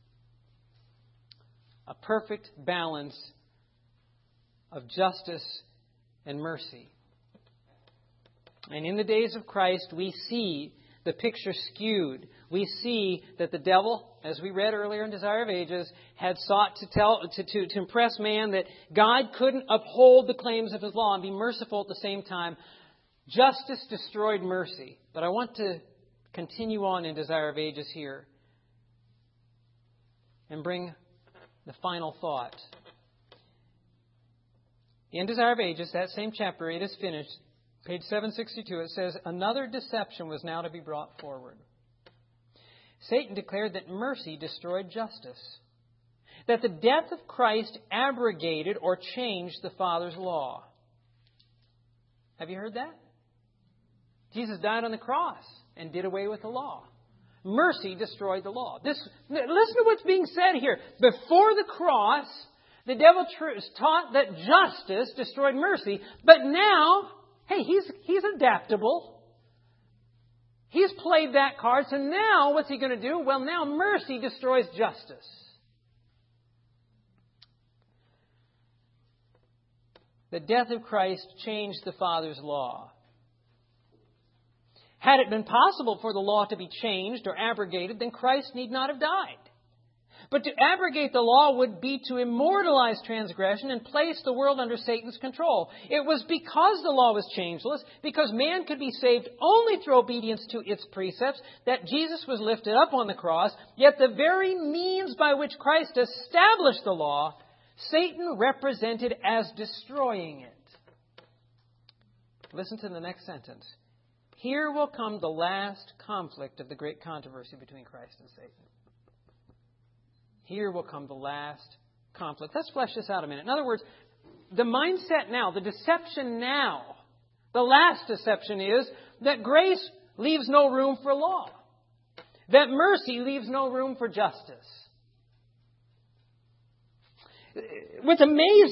A perfect balance of justice and mercy. And in the days of Christ, we see the picture skewed. We see that the devil, as we read earlier in Desire of Ages, had sought to impress man that God couldn't uphold the claims of His law and be merciful at the same time. Justice destroyed mercy. But I want to continue on in Desire of Ages here and bring the final thought. In Desire of Ages, that same chapter, it is finished. Page 762, it says, another deception was now to be brought forward. Satan declared that mercy destroyed justice. That the death of Christ abrogated or changed the Father's law. Have you heard that? Jesus died on the cross and did away with the law. Mercy destroyed the law. Listen to what's being said here. Before the cross, the devil taught that justice destroyed mercy. But now, hey, he's adaptable. He's played that card. So now, what's he going to do? Well, now mercy destroys justice. The death of Christ changed the Father's law. Had it been possible for the law to be changed or abrogated, then Christ need not have died. But to abrogate the law would be to immortalize transgression and place the world under Satan's control. It was because the law was changeless, because man could be saved only through obedience to its precepts, that Jesus was lifted up on the cross. Yet the very means by which Christ established the law, Satan represented as destroying it. Listen to the next sentence. Here will come the last conflict of the great controversy between Christ and Satan. Here will come the last conflict. Let's flesh this out a minute. In other words, the mindset now, the deception now, the last deception is that grace leaves no room for law. That mercy leaves no room for justice. What's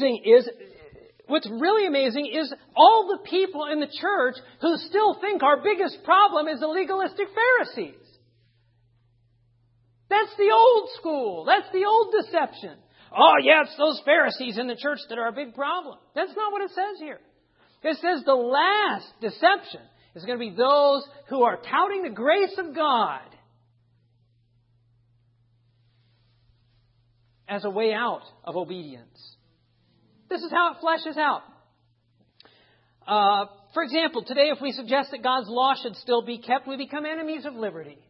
really amazing is all the people in the church who still think our biggest problem is the legalistic Pharisees. That's the old school. That's the old deception. Oh, yeah, it's those Pharisees in the church that are a big problem. That's not what it says here. It says the last deception is going to be those who are touting the grace of God as a way out of obedience. This is how it fleshes out. For example, today if we suggest that God's law should still be kept, we become enemies of liberty.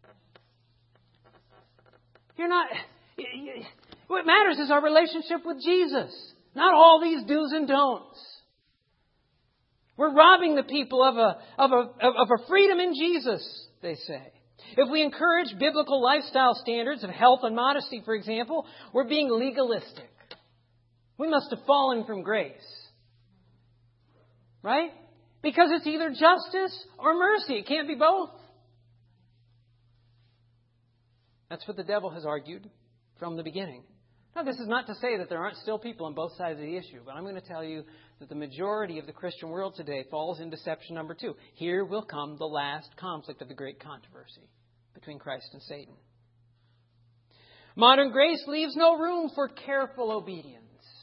What matters is our relationship with Jesus, not all these do's and don'ts. We're robbing the people of a freedom in Jesus, they say. If we encourage biblical lifestyle standards of health and modesty, for example, we're being legalistic. We must have fallen from grace. Right? Because it's either justice or mercy. It can't be both. That's what the devil has argued from the beginning. Now, this is not to say that there aren't still people on both sides of the issue, but I'm going to tell you that the majority of the Christian world today falls in deception number 2. Here will come the last conflict of the great controversy between Christ and Satan. Modern grace leaves no room for careful obedience.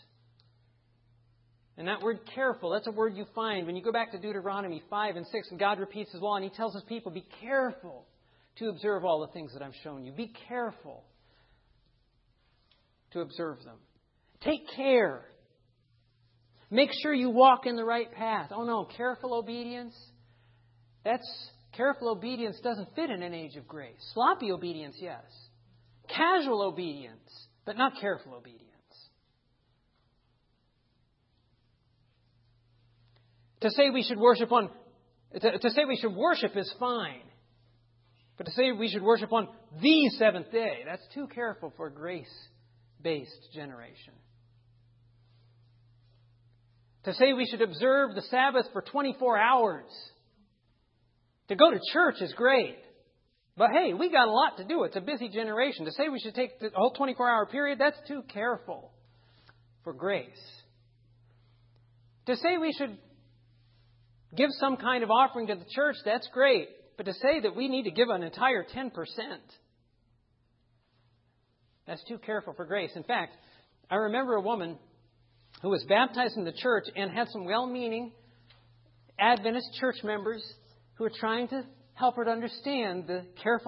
And that word careful, that's a word you find when you go back to Deuteronomy 5 and 6, and God repeats His law, and He tells His people, be careful to observe all the things that I've shown you. Be careful to observe them. Take care. Make sure you walk in the right path. Oh no, careful obedience? Careful obedience doesn't fit in an age of grace. Sloppy obedience, yes. Casual obedience, but not careful obedience. To say we should worship is fine. But to say we should worship on the seventh day, that's too careful for a grace-based generation. To say we should observe the Sabbath for 24 hours. To go to church is great. But hey, we got a lot to do. It's a busy generation. To say we should take the whole 24-hour period, that's too careful for grace. To say we should give some kind of offering to the church, that's great. But to say that we need to give an entire 10%, that's too careful for grace. In fact, I remember a woman who was baptized in the church and had some well-meaning Adventist church members who were trying to help her to understand the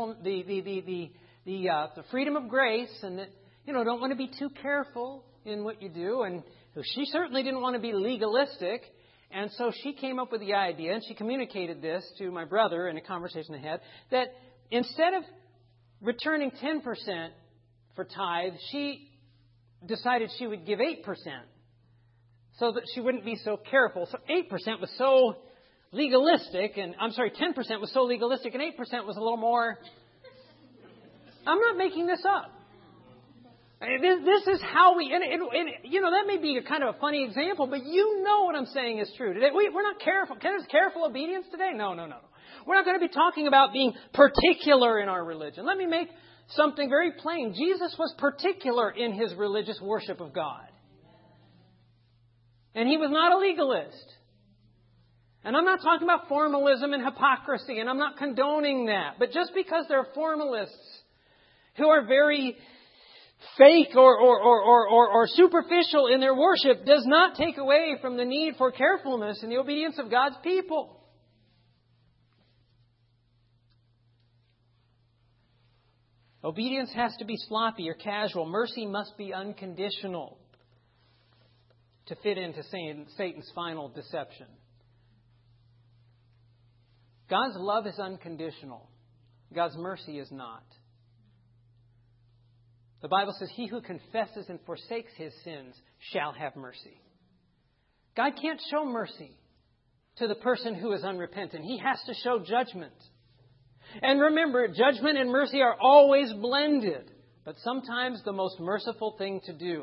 freedom of grace, and that, don't want to be too careful in what you do. And she certainly didn't want to be legalistic. And so she came up with the idea, and she communicated this to my brother in a conversation they had, that instead of returning 10% for tithe, she decided she would give 8%. So that she wouldn't be so careful. So 8% was so legalistic, 10% was so legalistic, and 8% was a little more... I'm not making this up. This is how we... that may be a kind of a funny example, but you know what I'm saying is true. Today, we're not careful. Is careful obedience today? No. We're not going to be talking about being particular in our religion. Let me make something very plain. Jesus was particular in His religious worship of God. And He was not a legalist. And I'm not talking about formalism and hypocrisy, and I'm not condoning that. But just because there are formalists who are very fake or superficial in their worship does not take away from the need for carefulness in the obedience of God's people. Obedience has to be sloppy or casual. Mercy must be unconditional to fit into Satan's final deception. God's love is unconditional. God's mercy is not. The Bible says, he who confesses and forsakes his sins shall have mercy. God can't show mercy to the person who is unrepentant. He has to show judgment. And remember, judgment and mercy are always blended. But sometimes the most merciful thing to do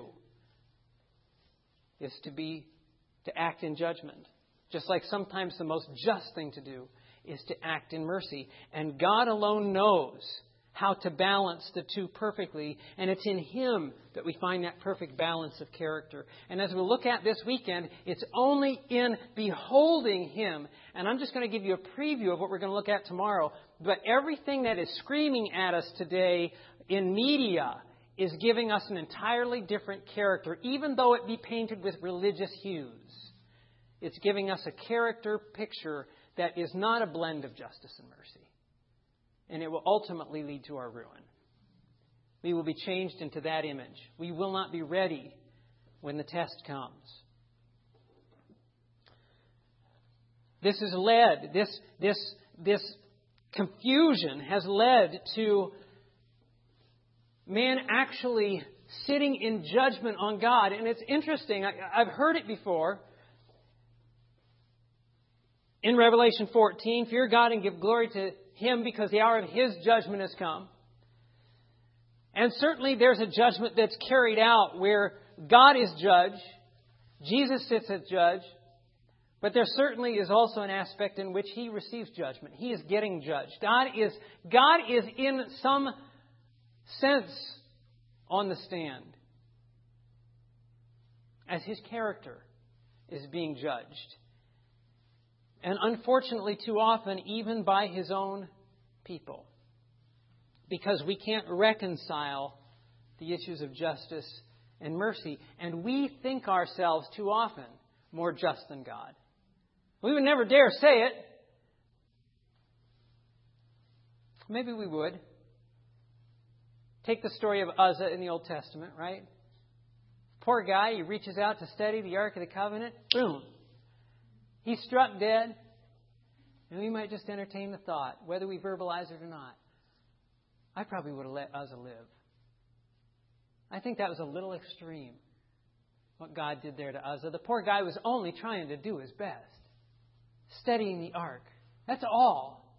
is to act in judgment. Just like sometimes the most just thing to do is to act in mercy. And God alone knows how to balance the two perfectly. And it's in Him that we find that perfect balance of character. And as we'll look at this weekend, it's only in beholding Him. And I'm just going to give you a preview of what we're going to look at tomorrow. But everything that is screaming at us today in media is giving us an entirely different character, even though it be painted with religious hues. It's giving us a character picture that is not a blend of justice and mercy. And it will ultimately lead to our ruin. We will be changed into that image. We will not be ready when the test comes. This has led, this confusion has led to man actually sitting in judgment on God. And it's interesting, I've heard it before. In Revelation 14, fear God and give glory to Him because the hour of His judgment has come. And certainly there's a judgment that's carried out where God is judge, Jesus sits as judge, but there certainly is also an aspect in which He receives judgment. He is getting judged. God is in some sense on the stand as His character is being judged. And unfortunately, too often, even by His own people. Because we can't reconcile the issues of justice and mercy. And we think ourselves too often more just than God. We would never dare say it. Maybe we would. Take the story of Uzzah in the Old Testament, right? Poor guy, he reaches out to steady the Ark of the Covenant. Boom. He's struck dead. And we might just entertain the thought, whether we verbalize it or not. I probably would have let Uzzah live. I think that was a little extreme, what God did there to Uzzah. The poor guy was only trying to do his best. Steadying the ark. That's all.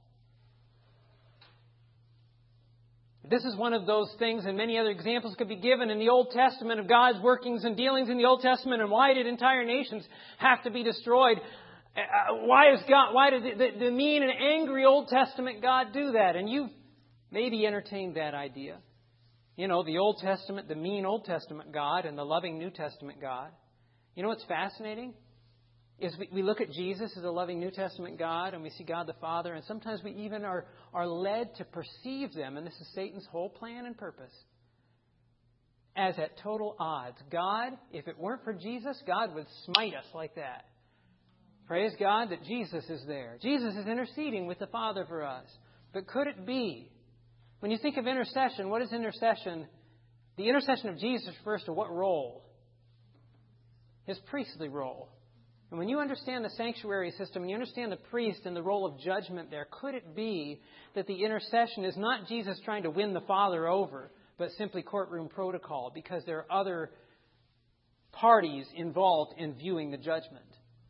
This is one of those things, and many other examples could be given in the Old Testament of God's workings and dealings in the Old Testament, and why did entire nations have to be destroyed? Why did the mean and angry Old Testament God do that? And you've maybe entertained that idea. You know, the Old Testament, the mean Old Testament God and the loving New Testament God. You know what's fascinating? Is we look at Jesus as a loving New Testament God and we see God the Father, and sometimes we even are led to perceive them, and this is Satan's whole plan and purpose, as at total odds. God, if it weren't for Jesus, God would smite us like that. Praise God that Jesus is there. Jesus is interceding with the Father for us. But could it be, when you think of intercession, what is intercession? The intercession of Jesus refers to what role? His priestly role. And when you understand the sanctuary system, and you understand the priest and the role of judgment there, could it be that the intercession is not Jesus trying to win the Father over, but simply courtroom protocol, because there are other parties involved in viewing the judgment?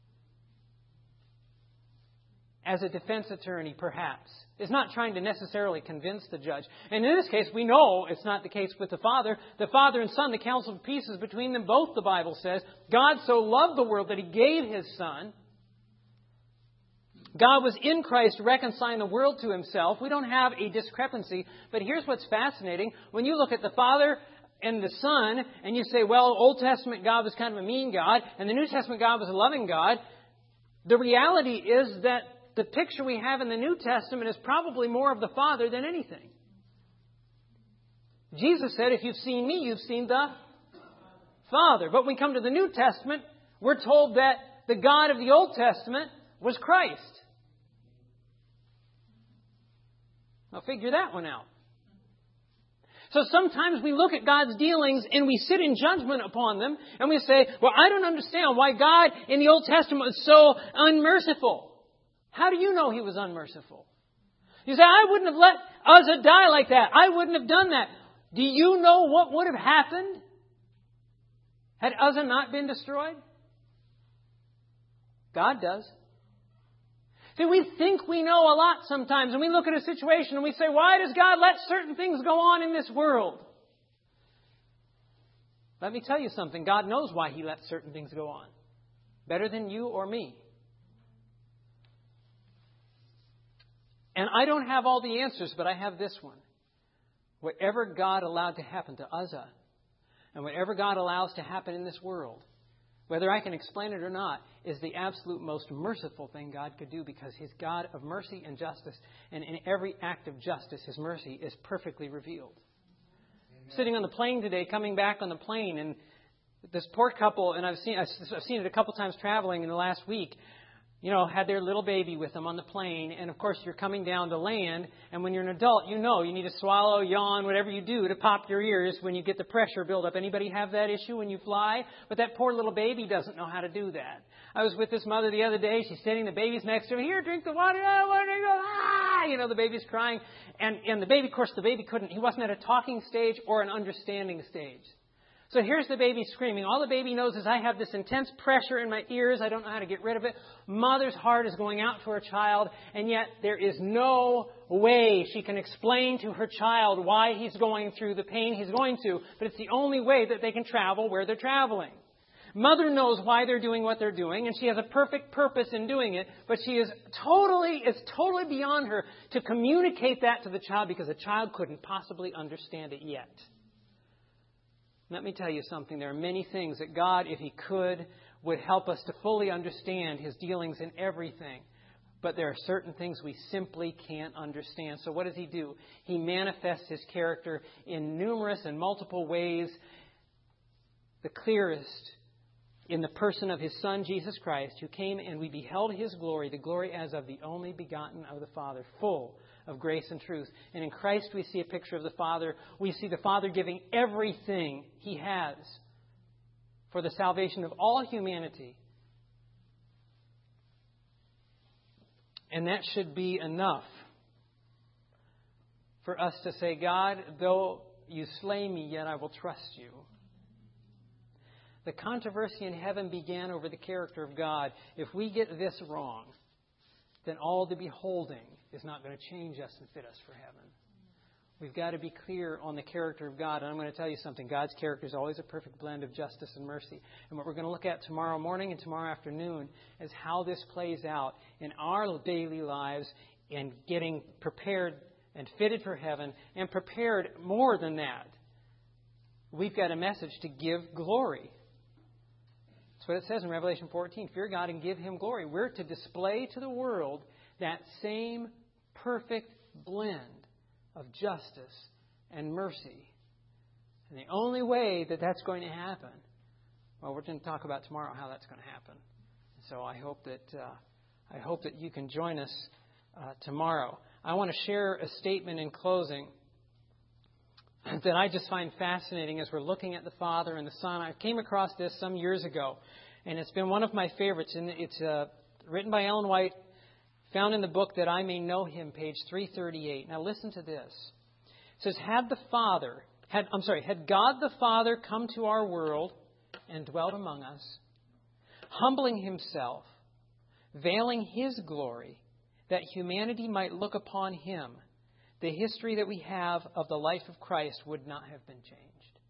As a defense attorney, perhaps, is not trying to necessarily convince the judge. And in this case, we know it's not the case with the Father. The Father and Son, the counsel of peace is between them both, the Bible says. God so loved the world that He gave His Son. God was in Christ reconciling the world to Himself. We don't have a discrepancy. But here's what's fascinating. When you look at the Father and the Son, and you say, well, Old Testament God was kind of a mean God, and the New Testament God was a loving God, the reality is that the picture we have in the New Testament is probably more of the Father than anything. Jesus said, if you've seen me, you've seen the Father. But when we come to the New Testament, we're told that the God of the Old Testament was Christ. Now figure that one out. So sometimes we look at God's dealings and we sit in judgment upon them and we say, well, I don't understand why God in the Old Testament was so unmerciful. How do you know He was unmerciful? You say, I wouldn't have let Uzzah die like that. I wouldn't have done that. Do you know what would have happened had Uzzah not been destroyed? God does. See, we think we know a lot sometimes, and we look at a situation and we say, why does God let certain things go on in this world? Let me tell you something. God knows why He lets certain things go on. Better than you or me. And I don't have all the answers, but I have this one. Whatever God allowed to happen to Uzzah, and whatever God allows to happen in this world, whether I can explain it or not, is the absolute most merciful thing God could do, because He's God of mercy and justice. And in every act of justice, His mercy is perfectly revealed. Amen. Sitting on the plane today, coming back on the plane, and This poor couple, and I've seen it a couple times traveling in the last week, had their little baby with them on the plane. And, of course, you're coming down to land. And when you're an adult, you need to swallow, yawn, whatever you do to pop your ears when you get the pressure build up. Anybody have that issue when you fly? But that poor little baby doesn't know how to do that. I was with this mother the other day. She's sitting, the baby's next to her. Here, drink the water. I want to go. The baby's crying. And the baby, of course, he wasn't at a talking stage or an understanding stage. So here's the baby screaming. All the baby knows is I have this intense pressure in my ears. I don't know how to get rid of it. Mother's heart is going out to her child, and yet there is no way she can explain to her child why he's going through the pain he's going to. But it's the only way that they can travel where they're traveling. Mother knows why they're doing what they're doing, and she has a perfect purpose in doing it, but it's totally beyond her to communicate that to the child because the child couldn't possibly understand it yet. Let me tell you something. There are many things that God, if He could, would help us to fully understand His dealings in everything. But there are certain things we simply can't understand. So what does He do? He manifests His character in numerous and multiple ways. The clearest in the person of His Son, Jesus Christ, who came and we beheld His glory, the glory as of the only begotten of the Father, full of grace and truth. And in Christ we see a picture of the Father. We see the Father giving everything He has for the salvation of all humanity. And that should be enough for us to say, God, though you slay me, yet I will trust you. The controversy in heaven began over the character of God. If we get this wrong, then all the beholding is not going to change us and fit us for heaven. We've got to be clear on the character of God. And I'm going to tell you something. God's character is always a perfect blend of justice and mercy. And what we're going to look at tomorrow morning and tomorrow afternoon is how this plays out in our daily lives in getting prepared and fitted for heaven and prepared more than that. We've got a message to give glory. That's what it says in Revelation 14. Fear God and give Him glory. We're to display to the world that same perfect blend of justice and mercy. And the only way that that's going to happen, well, we're going to talk about tomorrow how that's going to happen. So I hope that you can join us tomorrow. I want to share a statement in closing that I just find fascinating as we're looking at the Father and the Son. I came across this some years ago, and it's been one of my favorites. And it's written by Ellen White, found in the book That I May Know Him, page 338. Now listen to this. It says, had God the Father come to our world and dwelt among us, humbling Himself, veiling His glory, that humanity might look upon Him, the history that we have of the life of Christ would not have been changed.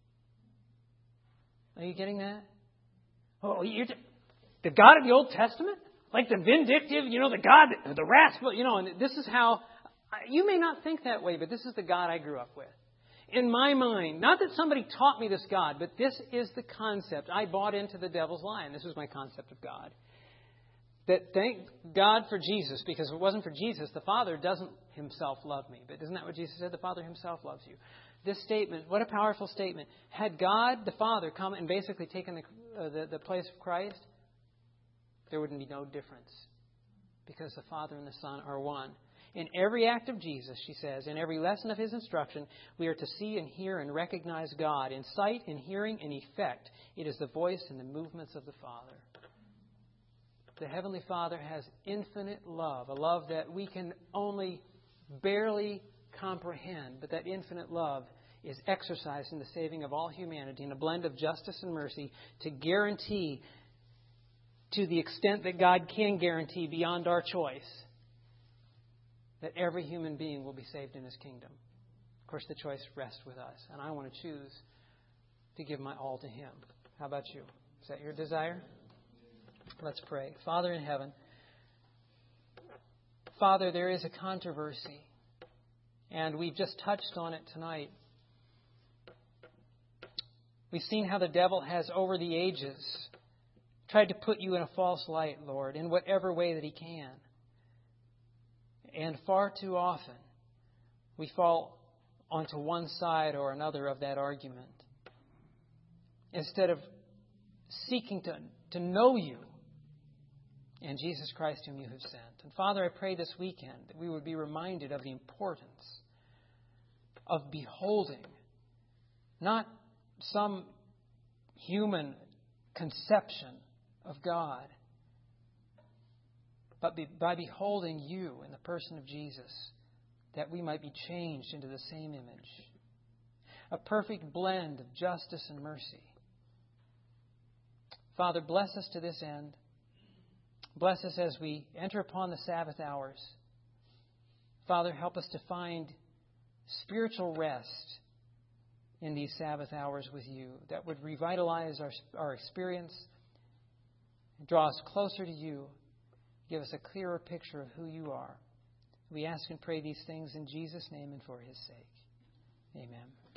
Are you getting that? Oh, the God of the Old Testament? Like the vindictive, the God, the wrathful, and this is how, you may not think that way, but this is the God I grew up with. In my mind, not that somebody taught me this God, but this is the concept. I bought into the devil's lie, and this was my concept of God. That thank God for Jesus, because if it wasn't for Jesus, the Father doesn't Himself love me. But isn't that what Jesus said? The Father Himself loves you. This statement, what a powerful statement. Had God, the Father, come and basically taken the place of Christ, there wouldn't be no difference. Because the Father and the Son are one. In every act of Jesus, she says, in every lesson of His instruction, we are to see and hear and recognize God. In sight, in hearing, in effect, it is the voice and the movements of the Father. The Heavenly Father has infinite love, a love that we can only barely comprehend, but that infinite love is exercised in the saving of all humanity in a blend of justice and mercy to guarantee, to the extent that God can guarantee beyond our choice, that every human being will be saved in His kingdom. Of course, the choice rests with us, and I want to choose to give my all to Him. How about you? Is that your desire? Let's pray. Father in heaven, Father, there is a controversy, and we've just touched on it tonight. We've seen how the devil has, over the ages, tried to put you in a false light, Lord, in whatever way that he can. And far too often, we fall onto one side or another of that argument, instead of seeking to know you and Jesus Christ whom you have sent. And Father, I pray this weekend that we would be reminded of the importance of beholding not some human conception of God, but by beholding you in the person of Jesus, that we might be changed into the same image. A perfect blend of justice and mercy. Father, bless us to this end. Bless us as we enter upon the Sabbath hours. Father, help us to find spiritual rest in these Sabbath hours with you that would revitalize our experience, draw us closer to you, give us a clearer picture of who you are. We ask and pray these things in Jesus' name and for His sake. Amen.